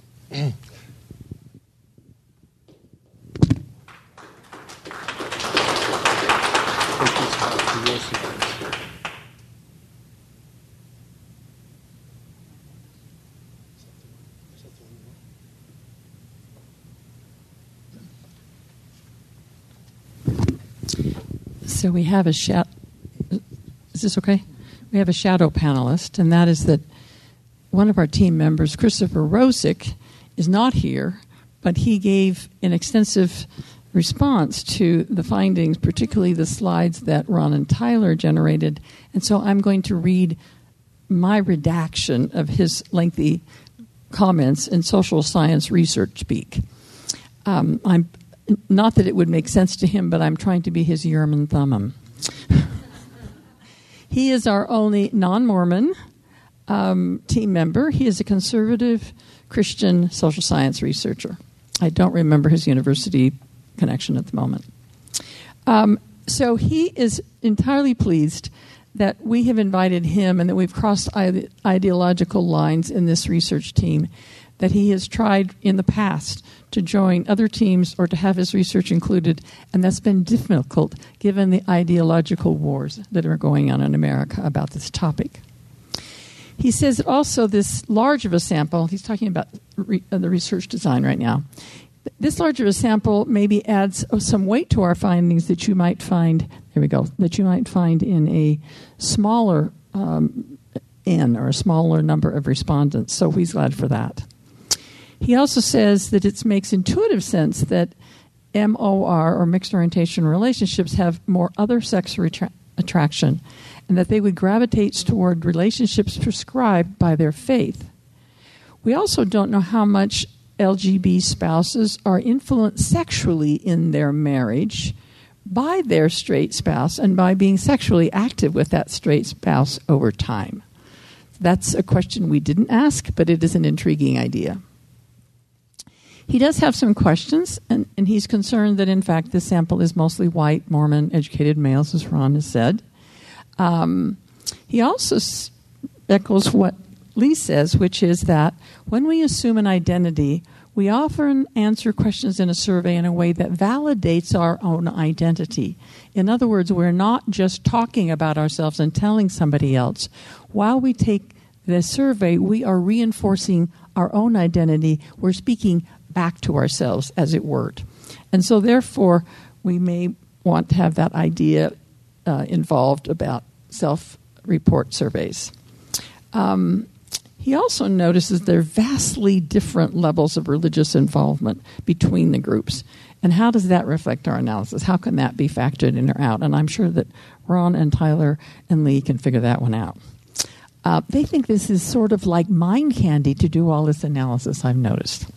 So we have a is this okay? We have a shadow panelist, and that is that one of our team members, Christopher Rosick, is not here, but he gave an extensive response to the findings, particularly the slides that Ron and Tyler generated. And so I'm going to read my redaction of his lengthy comments in social science research speak. I'm not that it would make sense to him, but I'm trying to be his Urim Thummim. He is our only non-Mormon team member. He is a conservative Christian social science researcher. I don't remember his university connection at the moment. So he is entirely pleased that we have invited him and that we've crossed ideological lines in this research team, that he has tried in the past to join other teams or to have his research included, and that's been difficult given the ideological wars that are going on in America about this topic. He says that also this large of a sample, he's talking about the research design right now, this large of a sample maybe adds some weight to our findings that you might find, that you might find in a smaller N or a smaller number of respondents, so he's glad for that. He also says that it makes intuitive sense that MOR, or mixed orientation relationships, have more other sex attraction, and that they would gravitate toward relationships prescribed by their faith. We also don't know how much LGB spouses are influenced sexually in their marriage by their straight spouse and by being sexually active with that straight spouse over time. That's a question we didn't ask, but it is an intriguing idea. He does have some questions, and he's concerned that, in fact, this sample is mostly white, Mormon, educated males, as Ron has said. He also echoes what Lee says, which is that when we assume an identity, we often answer questions in a survey in a way that validates our own identity. In other words, we're not just talking about ourselves and telling somebody else. While we take the survey, we are reinforcing our own identity. We're speaking back to ourselves, as it were. And so, therefore, we may want to have that idea involved about self-report surveys. He also notices there are vastly different levels of religious involvement between the groups. And how does that reflect our analysis? How can that be factored in or out? And I'm sure that Ron and Tyler and Lee can figure that one out. They think this is sort of like mind candy to do all this analysis, I've noticed.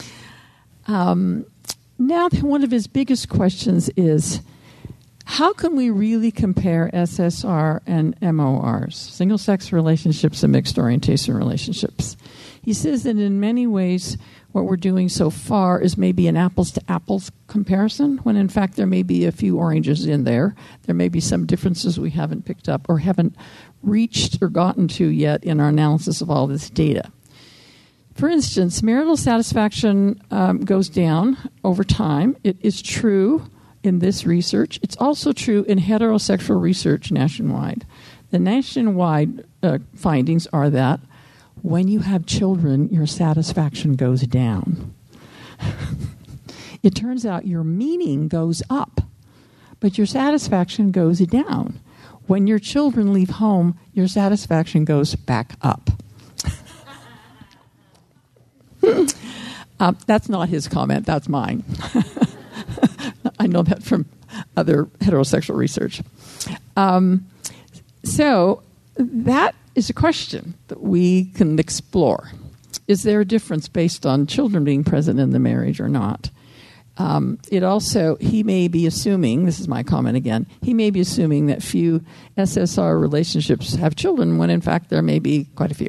Now, one of his biggest questions is, how can we really compare SSR and MORs, single-sex relationships and mixed-orientation relationships? He says that in many ways, what we're doing so far is maybe an apples-to-apples comparison, when in fact there may be a few oranges in there. There may be some differences we haven't picked up or haven't reached or gotten to yet in our analysis of all this data. For instance, marital satisfaction goes down over time. It is true in this research. It's also true in heterosexual research nationwide. The nationwide findings are that when you have children, your satisfaction goes down. It turns out your meaning goes up, but your satisfaction goes down. When your children leave home, your satisfaction goes back up. That's not his comment, that's mine. I know that from other heterosexual research. So that is a question that we can explore. Is there a difference based on children being present in the marriage or not? He may be assuming, this is my comment again, he may be assuming that few SSR relationships have children when in fact there may be quite a few.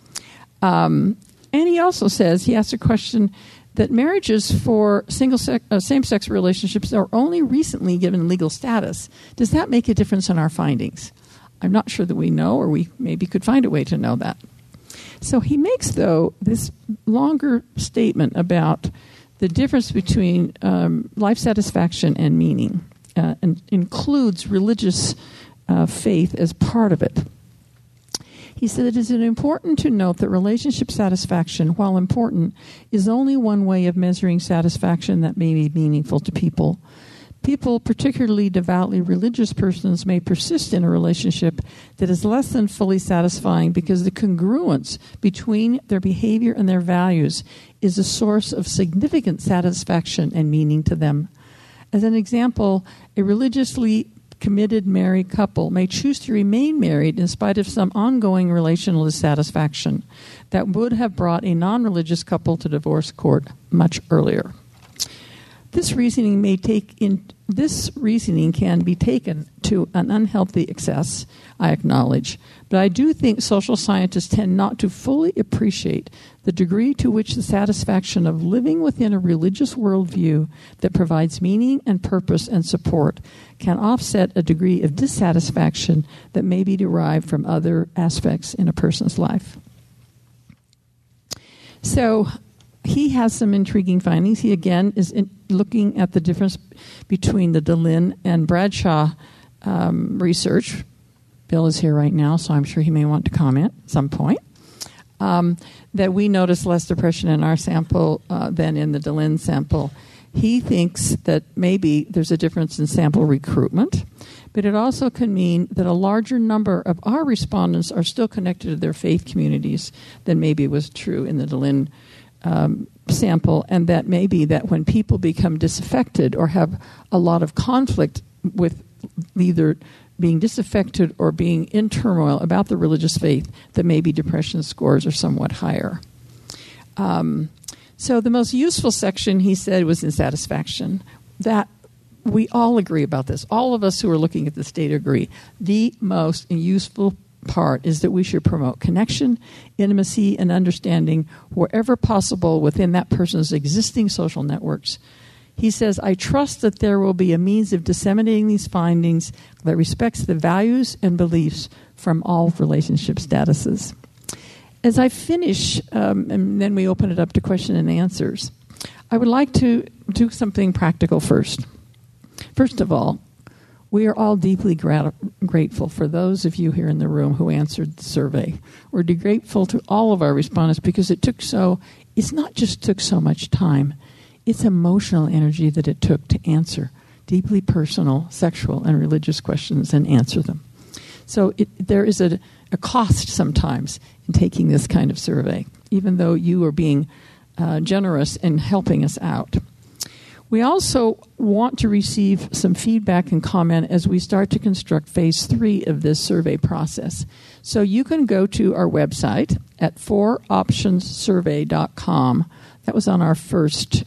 And he also says, he asks a question that marriages for same-sex relationships are only recently given legal status. Does that make a difference in our findings? I'm not sure that we know, or we maybe could find a way to know that. So he makes, though, this longer statement about the difference between life satisfaction and meaning, and includes religious faith as part of it. He said it is important to note that relationship satisfaction, while important, is only one way of measuring satisfaction that may be meaningful to people. People, particularly devoutly religious persons, may persist in a relationship that is less than fully satisfying because the congruence between their behavior and their values is a source of significant satisfaction and meaning to them. As an example, a religiously committed married couple may choose to remain married in spite of some ongoing relational dissatisfaction that would have brought a non-religious couple to divorce court much earlier. This reasoning can be taken to an unhealthy excess, I acknowledge, but I do think social scientists tend not to fully appreciate the degree to which the satisfaction of living within a religious worldview that provides meaning and purpose and support can offset a degree of dissatisfaction that may be derived from other aspects in a person's life. So he has some intriguing findings. He, again, is looking at the difference between the DeLynn and Bradshaw research. Bill is here right now, so I'm sure he may want to comment at some point. That we notice less depression in our sample than in the DeLynn sample. He thinks that maybe there's a difference in sample recruitment, but it also can mean that a larger number of our respondents are still connected to their faith communities than maybe was true in the DeLynn sample, and that maybe that when people become disaffected or have a lot of conflict with either being disaffected or being in turmoil about the religious faith, that maybe depression scores are somewhat higher. So the most useful section, he said, was in satisfaction. That we all agree about this. All of us who are looking at this data agree. The most useful part is that we should promote connection, intimacy, and understanding wherever possible within that person's existing social networks. He says, I trust that there will be a means of disseminating these findings that respects the values and beliefs from all relationship statuses. As I finish, and then we open it up to question and answers, I would like to do something practical first. First of all, We are all deeply grateful for those of you here in the room who answered the survey. We're grateful to all of our respondents because it's not just took so much time, it's emotional energy that it took to answer deeply personal, sexual, and religious questions and answer them. So there is a cost sometimes in taking this kind of survey, even though you are being generous in helping us out. We also want to receive some feedback and comment as we start to construct phase 3 of this survey process. So you can go to our website at 4optionssurvey.com. That was on our first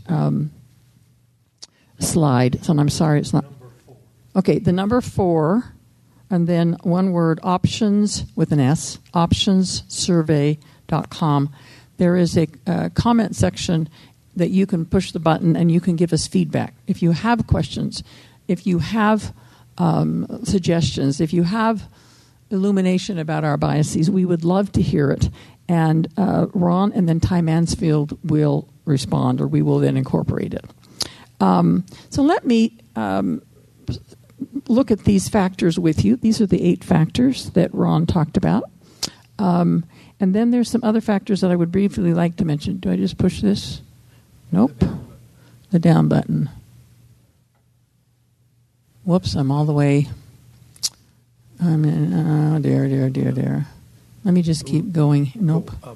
slide. So I'm sorry, it's not. Number 4. Okay, the number 4, and then one word, options with an S, optionssurvey.com. There is a comment section that you can push the button and you can give us feedback. If you have questions, if you have suggestions, if you have illumination about our biases, we would love to hear it. And Ron and then Ty Mansfield will respond, or we will then incorporate it. So let me look at these factors with you. These are the 8 factors that Ron talked about. And then there's some other factors that I would briefly like to mention. Do I just push this? Nope. The down button. Whoops, I'm all the way. I'm in. Oh, dear. Let me just keep going. Nope. Up.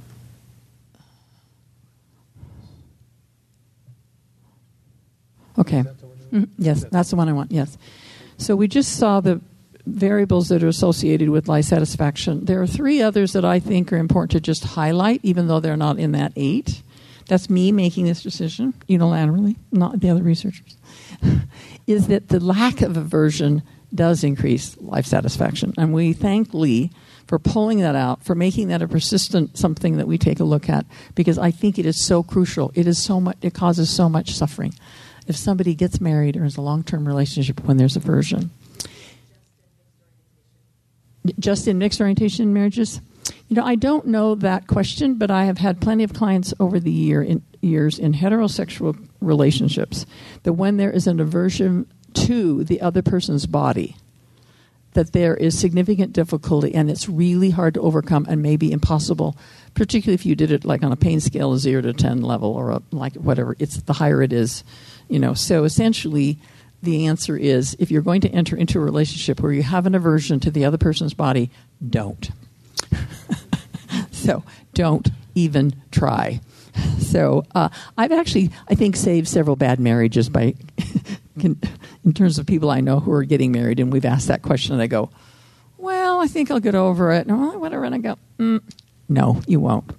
Okay. Yes, that's the one I want. Yes. So we just saw the variables that are associated with life satisfaction. There are 3 others that I think are important to just highlight, even though they're not in that 8. That's me making this decision unilaterally, not the other researchers, is that the lack of aversion does increase life satisfaction. And we thank Lee for pulling that out, for making that a persistent something that we take a look at, because I think it is so crucial. It causes so much suffering if somebody gets married or is a long-term relationship when there's aversion. Just in mixed orientation marriages? I don't know that question, but I have had plenty of clients over the years in heterosexual relationships that when there is an aversion to the other person's body, that there is significant difficulty and it's really hard to overcome and maybe impossible, particularly if you did it like on a pain scale of 0 to 10 level or like whatever. It's the higher it is, So essentially, the answer is if you're going to enter into a relationship where you have an aversion to the other person's body, don't. So don't even try. So I've actually, I think, saved several bad marriages by, in terms of people I know who are getting married, and we've asked that question, and they go, well, I think I'll get over it. And whatever, and I go, no, you won't.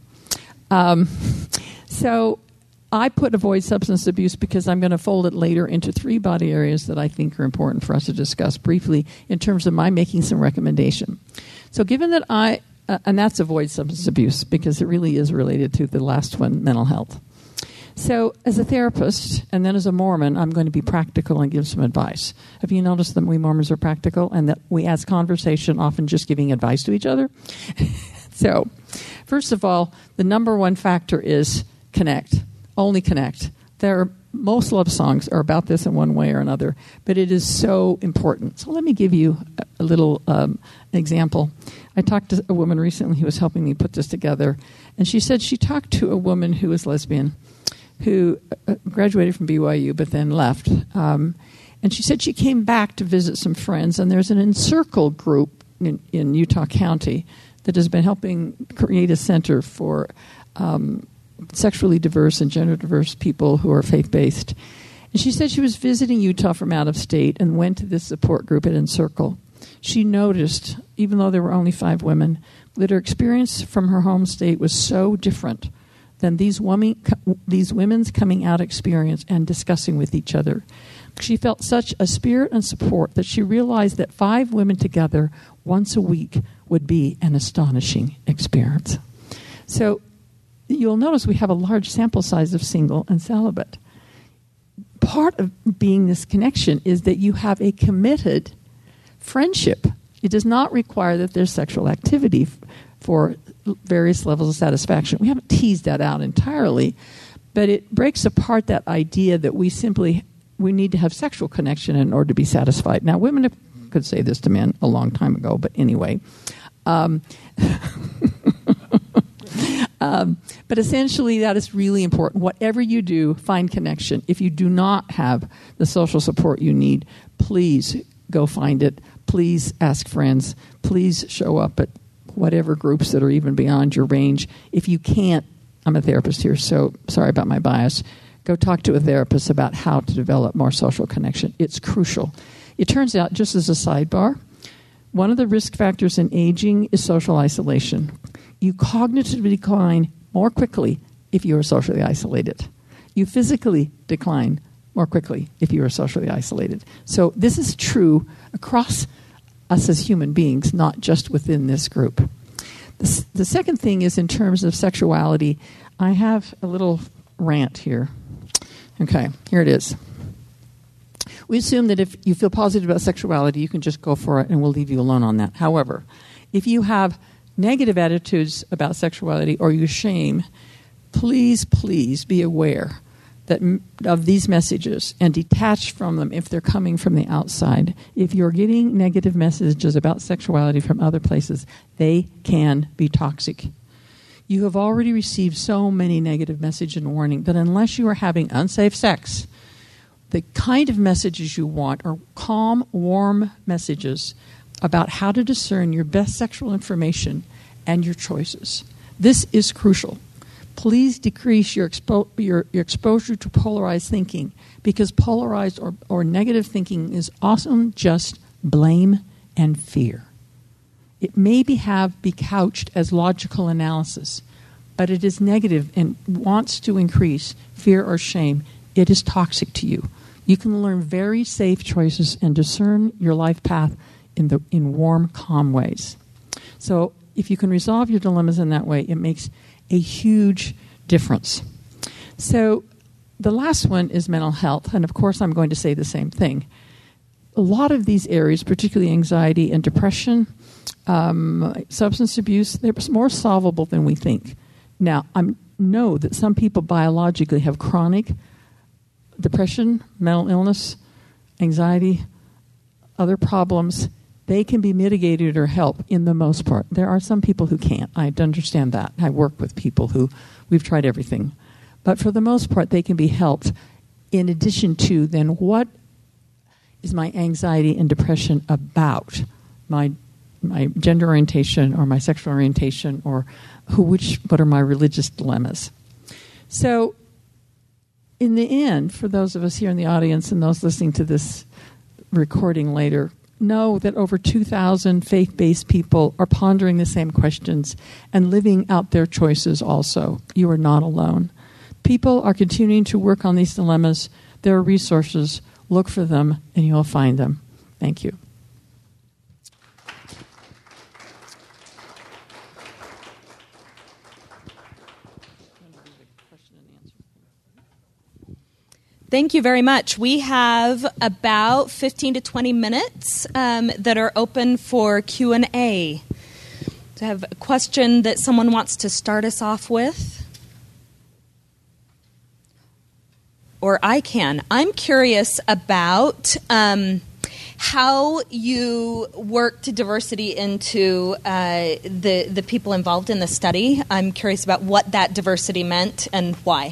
So I put avoid substance abuse because I'm going to fold it later into 3 body areas that I think are important for us to discuss briefly in terms of my making some recommendation. So given that and that's avoid substance abuse because it really is related to the last one, mental health. So as a therapist and then as a Mormon, I'm going to be practical and give some advice. Have you noticed that we Mormons are practical and that we, as conversation, often just giving advice to each other? So first of all, the number 1 factor is connect. Only connect. Most love songs are about this in one way or another, but it is so important. So let me give you a little example. I talked to a woman recently who was helping me put this together, and she said she talked to a woman who was lesbian, who graduated from BYU but then left. And she said she came back to visit some friends, and there's an Encircle group in Utah County that has been helping create a center for sexually diverse and gender diverse people who are faith-based. And she said she was visiting Utah from out of state and went to this support group at Encircle. She noticed, even though there were only 5 women, that her experience from her home state was so different than these women's coming out experience and discussing with each other. She felt such a spirit and support that she realized that 5 women together once a week would be an astonishing experience. So you'll notice we have a large sample size of single and celibate. Part of being this connection is that you have a committed friendship. It does not require that there's sexual activity for various levels of satisfaction. We haven't teased that out entirely, but it breaks apart that idea that we need to have sexual connection in order to be satisfied. Now, women have could say this to men a long time ago, but anyway. But essentially, that is really important. Whatever you do, find connection. If you do not have the social support you need, please go find it. Please ask friends. Please show up at whatever groups that are even beyond your range. If you can't, I'm a therapist here, so sorry about my bias. Go talk to a therapist about how to develop more social connection. It's crucial. It turns out, just as a sidebar, one of the risk factors in aging is social isolation. You cognitively decline more quickly if you are socially isolated. You physically decline more quickly if you are socially isolated. So this is true across us as human beings, not just within this group. The second thing is in terms of sexuality. I have a little rant here. Okay, here it is. We assume that if you feel positive about sexuality, you can just go for it and we'll leave you alone on that. However, if you have negative attitudes about sexuality or you shame, please be aware that of these messages and detach from them if they're coming from the outside. If you're getting negative messages about sexuality from other places, they can be toxic. You have already received so many negative messages and warning that unless you are having unsafe sex, the kind of messages you want are calm, warm messages about how to discern your best sexual information and your choices. This is crucial. Please decrease your exposure to polarized thinking, because polarized or negative thinking is often just blame and fear. It may be couched as logical analysis, but it is negative and wants to increase fear or shame. It is toxic to you. You can learn very safe choices and discern your life path in warm, calm ways. So if you can resolve your dilemmas in that way, it makes a huge difference. So the last one is mental health, and of course I'm going to say the same thing. A lot of these areas, particularly anxiety and depression, substance abuse, they're more solvable than we think. Now, I know that some people biologically have chronic depression, mental illness, anxiety, other problems. They can be mitigated or helped in the most part. There are some people who can't. I understand that. I work with people who we've tried everything. But for the most part, they can be helped. In addition to then, what is my anxiety and depression about? My gender orientation or my sexual orientation, or what are my religious dilemmas? So in the end, for those of us here in the audience and those listening to this recording later, know that over 2,000 faith-based people are pondering the same questions and living out their choices also. You are not alone. People are continuing to work on these dilemmas. There are resources. Look for them, and you'll find them. Thank you. Thank you very much. We have about 15 to 20 minutes that are open for Q&A. Do I have a question that someone wants to start us off with? Or I can. I'm curious about how you worked diversity into the people involved in the study. I'm curious about what that diversity meant and why.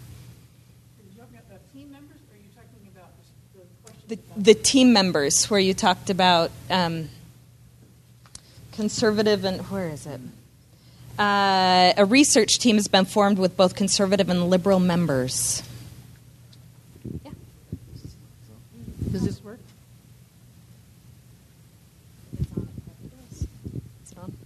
The team members, where you talked about conservative and, where is it? A research team has been formed with both conservative and liberal members. Yeah. Does this work? Is it on?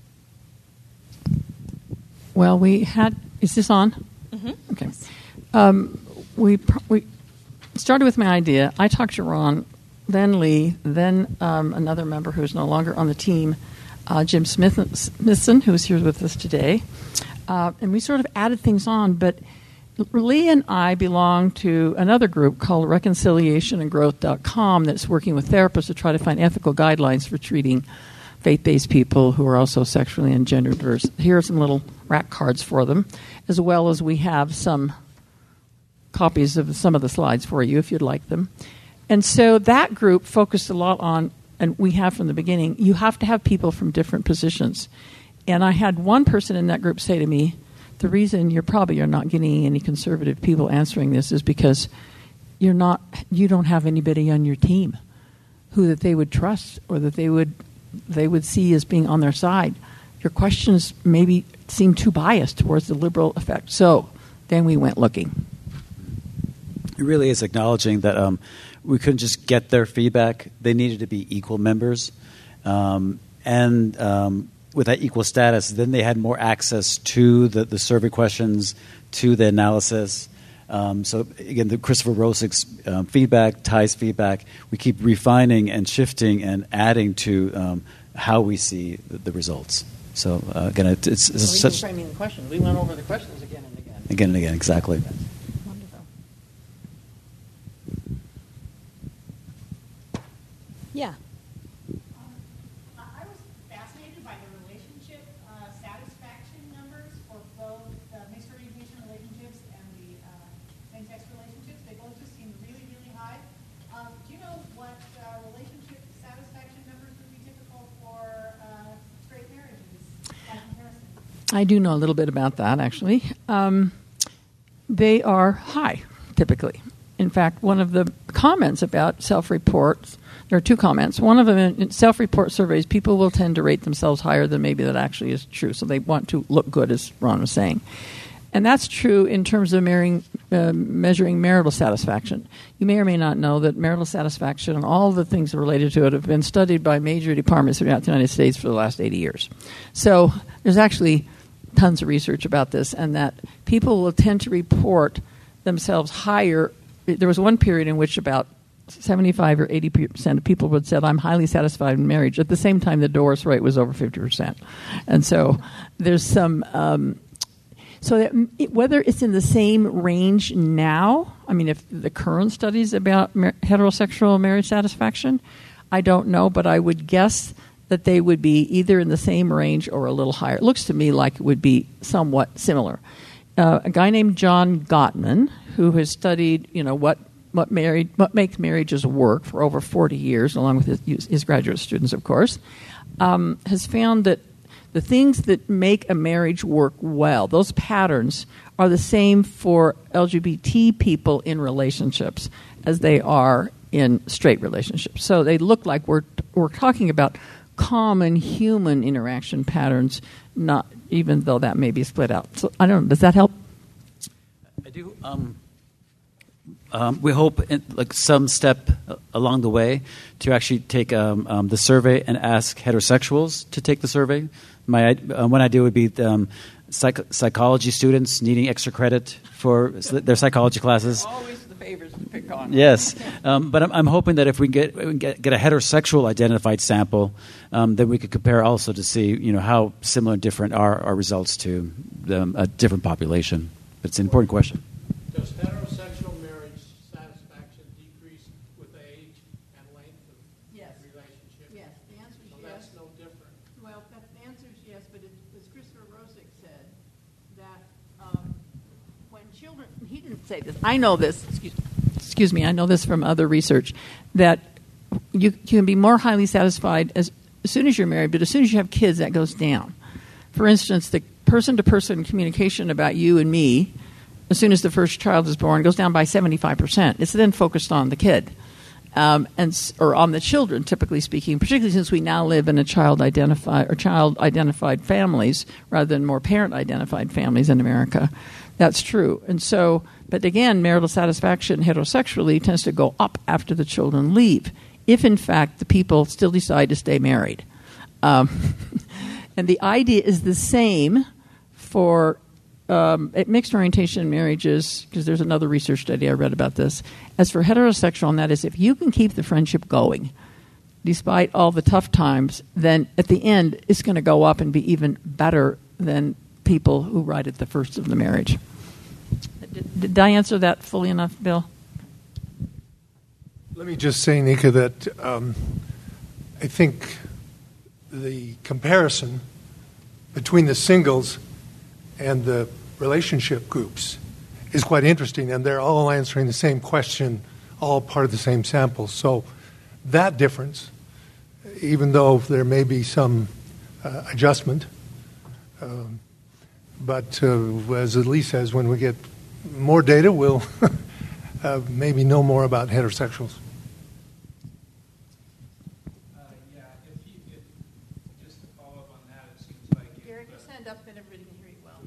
Well, is this on? Mm-hmm. Okay. We started with my idea. I talked to Ron, then Lee, then another member who's no longer on the team, Jim Smithson, who's here with us today. And we sort of added things on, but Lee and I belong to another group called ReconciliationandGrowth.com that's working with therapists to try to find ethical guidelines for treating faith-based people who are also sexually and gender diverse. Here are some little rack cards for them, as well as we have some copies of some of the slides for you if you'd like them. And so that group focused a lot on and we have from the beginning, you have to have people from different positions. And I had one person in that group say to me, the reason you're not getting any conservative people answering this is because you don't have anybody on your team who that they would trust or that they would see as being on their side. Your questions maybe seem too biased towards the liberal effect. So then we went looking. It really is acknowledging that we couldn't just get their feedback. They needed to be equal members. With that equal status, then they had more access to the survey questions, to the analysis. So again, the Christopher Rosig's feedback, Ty's feedback, we keep refining and shifting and adding to how we see the results. So again, it's such framing the questions. We went over the questions again and again. Again and again, exactly. Wonderful. Yeah. I was fascinated by the relationship satisfaction numbers for both the mixed orientation relationships and the same-sex relationships. They both just seem really, really high. Do you know what relationship satisfaction numbers would be typical for straight marriages by comparison? I do know a little bit about that, actually. They are high, typically. In fact, one of the comments about self-reports, there are two comments. One of them, in self-report surveys, people will tend to rate themselves higher than maybe that actually is true. So they want to look good, as Ron was saying. And that's true in terms of measuring marital satisfaction. You may or may not know that marital satisfaction and all the things related to it have been studied by major departments throughout the United States for the last 80 years. So there's actually tons of research about this, and that people will tend to report themselves higher. There was one period in which about 75 or 80% of people would say, I'm highly satisfied in marriage. At the same time, the divorce rate was over 50%. And so there's some... So that whether it's in the same range now, I mean, if the current studies about heterosexual marriage satisfaction, I don't know, but I would guess that they would be either in the same range or a little higher. It looks to me like it would be somewhat similar. A guy named John Gottman, who has studied, what makes marriages work for over 40 years, along with his graduate students, of course, has found that the things that make a marriage work well, those patterns are the same for LGBT people in relationships as they are in straight relationships. So they look like we're talking about common human interaction patterns, not even though that may be split out. So I don't know. Does that help? I do. We hope, some step along the way, to actually take the survey and ask heterosexuals to take the survey. One idea would be psychology students needing extra credit for their psychology classes. Always the favors to pick on. Yes, but I'm hoping that if we get a heterosexual identified sample, then we could compare also to see how similar and different are our results to a different population. But it's an important question. Does heterosexual marriage satisfaction decrease with age and length of relationship? Yes, the answer is so yes. That's no different. Well, the answer is yes, but as Christopher Rosig said, that when children, he didn't say this, I know this, excuse me, I know this from other research, that you can be more highly satisfied as soon as you're married, but as soon as you have kids, that goes down. For instance, the person-to-person communication about you and me, as soon as the first child is born, goes down by 75%. It's then focused on the kid, or on the children, typically speaking, particularly since we now live in child-identified families rather than more parent-identified families in America. That's true. And so, but again, marital satisfaction heterosexually tends to go up after the children leave, if in fact the people still decide to stay married. And the idea is the same for mixed orientation marriages, because there's another research study I read about this, as for heterosexual, and that is if you can keep the friendship going despite all the tough times, then at the end it's going to go up and be even better than people who right at the first of the marriage. Did I answer that fully enough, Bill? Let me just say, Nika, that I think the comparison between the singles and the relationship groups is quite interesting, and they're all answering the same question, all part of the same sample. So that difference even though there may be some adjustment. But as Lee says, when we get more data, we'll maybe know more about heterosexuals. Just to follow up on that, it seems like... Gary, just stand up and everybody can hear you well.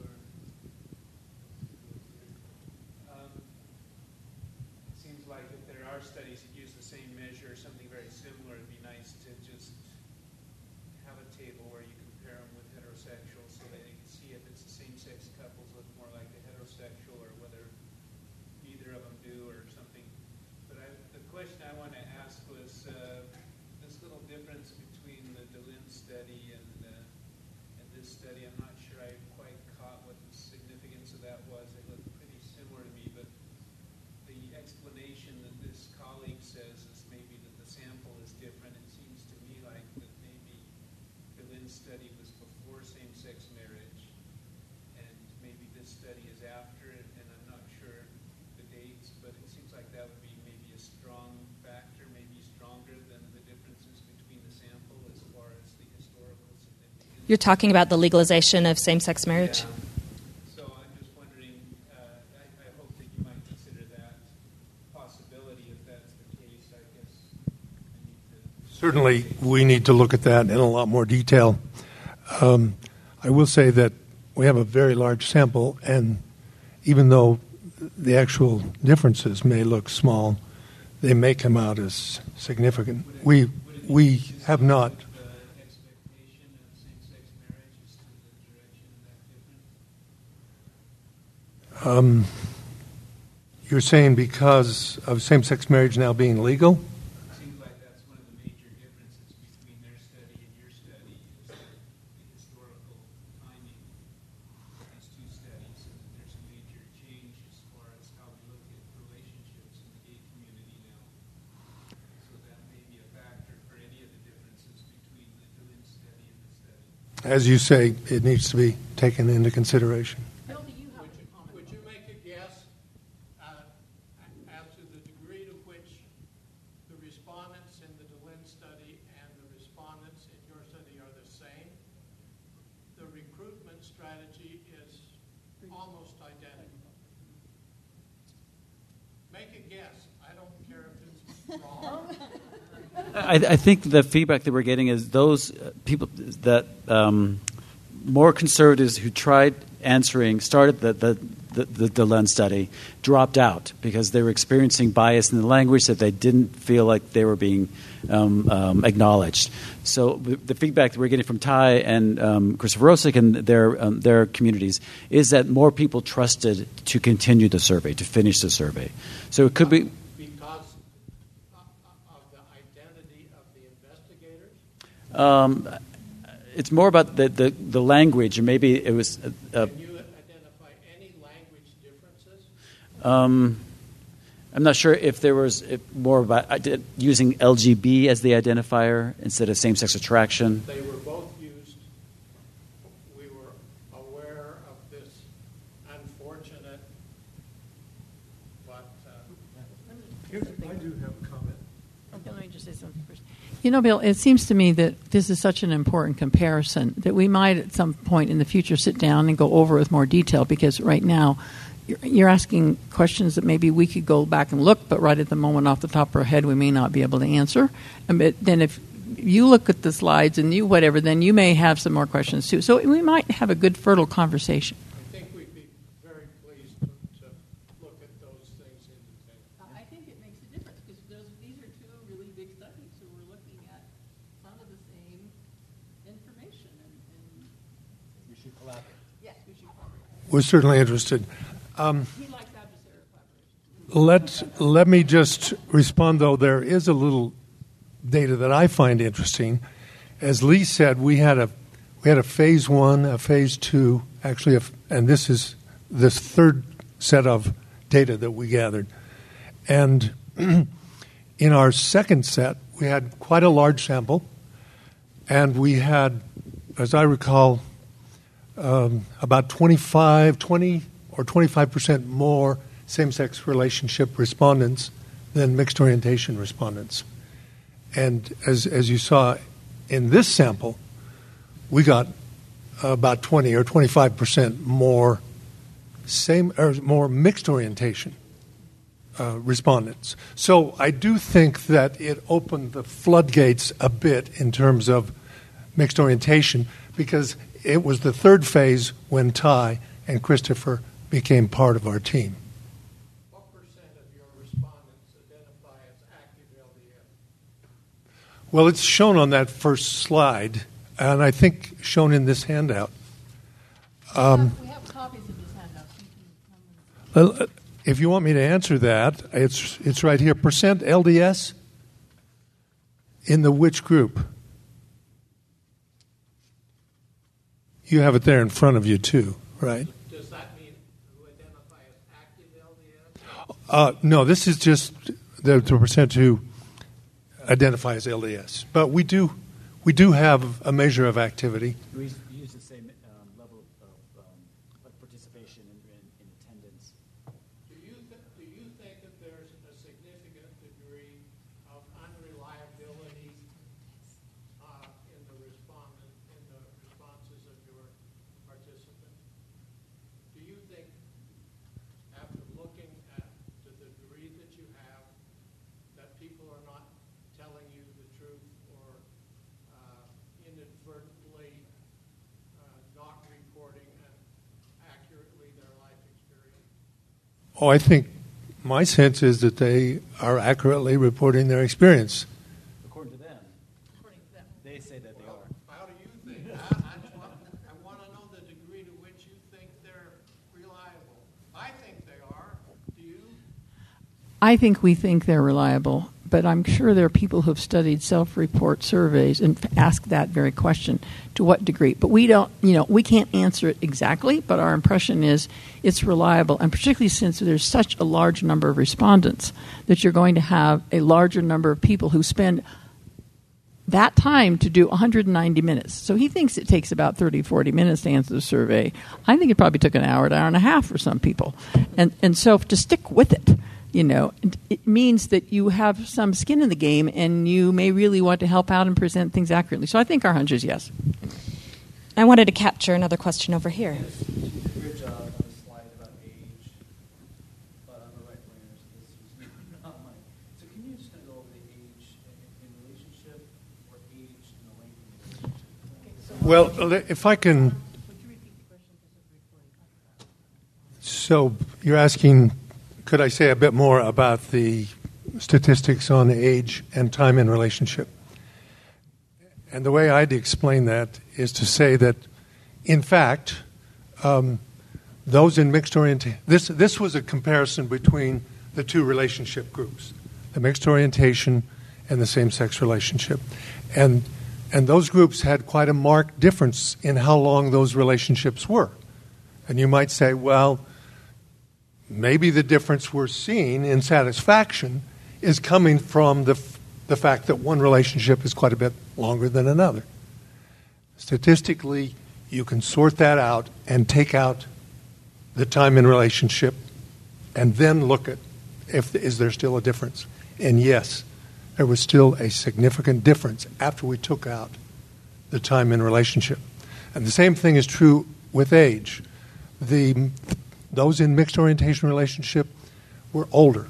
It seems like if there are studies that use the same measure or something very similar, it'd be nice to just have a table where you compare them with heterosexuals so that you can see if it's the same-sex couples look more like the heterosexual or whether neither of them do or something. But the question I want to ask was this little difference between the DeLynn study and this study. I'm not sure I quite caught what the significance of that was. It looked pretty similar to me, but the explanation that this colleague says is maybe that the sample is different. It seems to me like that maybe the DeLynn study was before same-sex marriage, and maybe this study is after it, and I'm not sure the dates, but it seems like that would be maybe a strong factor, maybe stronger than the differences between the sample as far as the historical significance. You're talking about the legalization of same-sex marriage? Yeah. So I'm just wondering, I hope that you might consider that possibility. If that's the case, I guess I need to... Certainly, we need to look at that in a lot more detail. I will say that we have a very large sample, and even though the actual differences may look small, they may come out as significant. We have not. The expectation of same-sex marriage is to the direction of that different? You're saying because of same-sex marriage now being legal? It seems like that's one of the major differences between their study and your study is the historical timing of these two studies, and that there's a major change as far as how we look at relationships in the gay community now. So that may be a factor for any of the differences between the DeLynn study and the study. As you say, it needs to be taken into consideration. Bill, do you have a comment? Would you make a guess as to the degree to which the respondents in the DeLynn study and the respondents in your study are the same? The recruitment strategy is almost identical. Make a guess. I don't care if it's wrong. I think the feedback that we're getting is those people that more conservatives who tried answering, started the DeLynn study, dropped out because they were experiencing bias in the language that they didn't feel like they were being acknowledged. So the feedback that we're getting from Ty and Christopher Rosick and their communities is that more people trusted to continue the survey, to finish the survey. So it could be... Because of the identity of the investigators? It's more about the language, or maybe it was... Can you identify any language differences? I'm not sure if there was more about using LGB as the identifier instead of same-sex attraction. They were both used. We were aware of this unfortunate, but... I do have a comment. Okay, let me just say something first. You know, Bill, it seems to me that this is such an important comparison that we might at some point in the future sit down and go over with more detail, because right now you're asking questions that maybe we could go back and look, but right at the moment off the top of our head we may not be able to answer. But then if you look at the slides and you whatever, then you may have some more questions too. So we might have a good, fertile conversation. I think we'd be very pleased to look at those things in detail. I think it makes a difference because these are two really big studies, so we're looking at some of the same information. And We should collaborate. yes, we should collaborate. We're certainly interested. He likes adversarial collaboration. Let me just respond, though. There is a little data that I find interesting. As Lee said, we had a phase 1, a phase 2, actually, and this is this third set of data that we gathered. And in our second set, we had quite a large sample, and we had, as I recall, about 20 or 25% more same-sex relationship respondents than mixed orientation respondents. And as you saw in this sample, we got about 20 or 25% more more mixed orientation respondents. So I do think that it opened the floodgates a bit in terms of mixed orientation, because it was the third phase when Ty and Christopher became part of our team. What percent of your respondents identify as active LDS? Well, it's shown on that first slide, and I think shown in this handout. We have copies of this handout. If you want me to answer that, it's right here. Percent LDS in the which group? You have it there in front of you too, right? Does that mean who identify as active LDS? No, this is just the percent who identify as LDS. But we do have a measure of activity. We use the same level of participation in attendance. Do you think that there's a significant degree of unreliability in the responses of your participants? Do you think, after looking at the degree that you have, that people are not telling you the truth or inadvertently not reporting accurately their life experience? Oh, I think my sense is that they are accurately reporting their experience. According to them, they say that they are. How do you think? I want to know the degree to which you think they're reliable. I think they are. Do you? I think we think they're reliable, but I'm sure there are people who've studied self-report surveys and asked that very question, to what degree. But we don't, we can't answer it exactly, but our impression is it's reliable, and particularly since there's such a large number of respondents, that you're going to have a larger number of people who spend that time to do 190 minutes. So he thinks it takes about 30, 40 minutes to answer the survey. I think it probably took an hour and a half for some people. And so to stick with it, it means that you have some skin in the game and you may really want to help out and present things accurately. So I think our hunch is yes. I wanted to capture another question over here. You did a great job on the slide about age, but on the right wingers, this was not mine. So can you just kind of go over the age in relationship or age in the length of the relationship? Well, if I can. Would you repeat the question? So you're asking, could I say a bit more about the statistics on age and time in relationship? And the way I'd explain that is to say that, in fact, those in mixed orientation, this was a comparison between the two relationship groups, the mixed orientation and the same-sex relationship. And those groups had quite a marked difference in how long those relationships were. And you might say, well, maybe the difference we're seeing in satisfaction is coming from the fact that one relationship is quite a bit longer than another. Statistically, you can sort that out and take out the time in relationship and then look at is there still a difference. And yes, there was still a significant difference after we took out the time in relationship. And the same thing is true with age. Those in mixed orientation relationship were older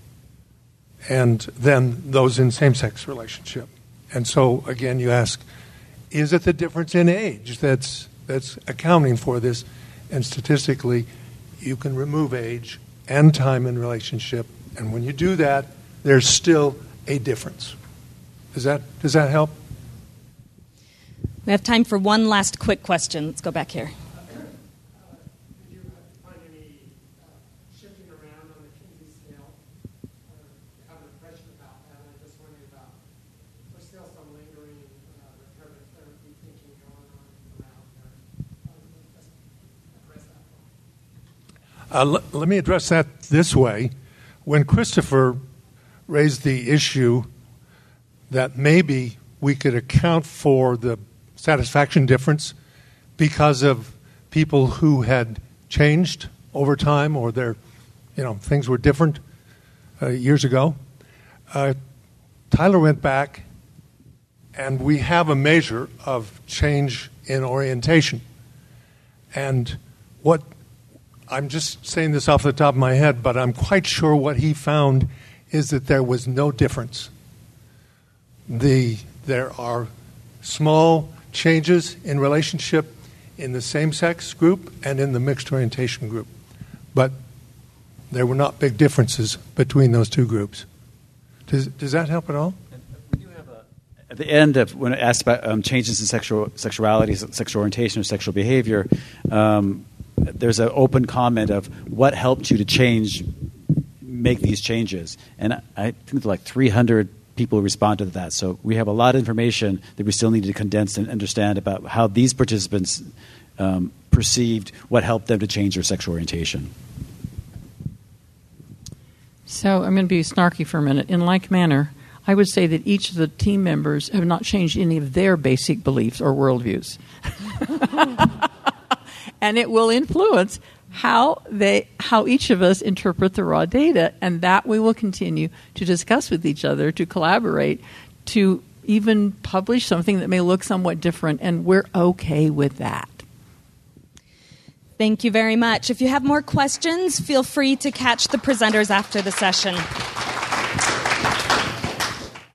and then those in same-sex relationship. And so, again, you ask, is it the difference in age that's accounting for this? And statistically, you can remove age and time in relationship, and when you do that, there's still a difference. Does that help? We have time for one last quick question. Let's go back here. Did you find any shifting around on the Kinsey scale? Or have an impression about that? I'm just wondering about, there's still some lingering reparative therapy thinking going on around there. Just address that one. Let me address that this way. When Christopher raised the issue that maybe we could account for the satisfaction difference because of people who had changed over time or their, things were different years ago, Tyler went back And we have a measure of change in orientation. And what I'm just saying this off the top of my head, but I'm quite sure what he found is that there was no difference. There are small changes in relationship in the same-sex group and in the mixed orientation group, but there were not big differences between those two groups. Does that help at all? We do have at the end of when it asked about changes in sexuality, sexual orientation, or sexual behavior, there's an open comment of what helped you to make these changes, and I think there's like 300 people who responded to that. So we have a lot of information that we still need to condense and understand about how these participants perceived what helped them to change their sexual orientation. So I'm going to be snarky for a minute. In like manner, I would say that each of the team members have not changed any of their basic beliefs or worldviews. And it will influence how each of us interpret the raw data, and that we will continue to discuss with each other, to collaborate, to even publish something that may look somewhat different, and we're okay with that. Thank you very much. If you have more questions, feel free to catch the presenters after the session.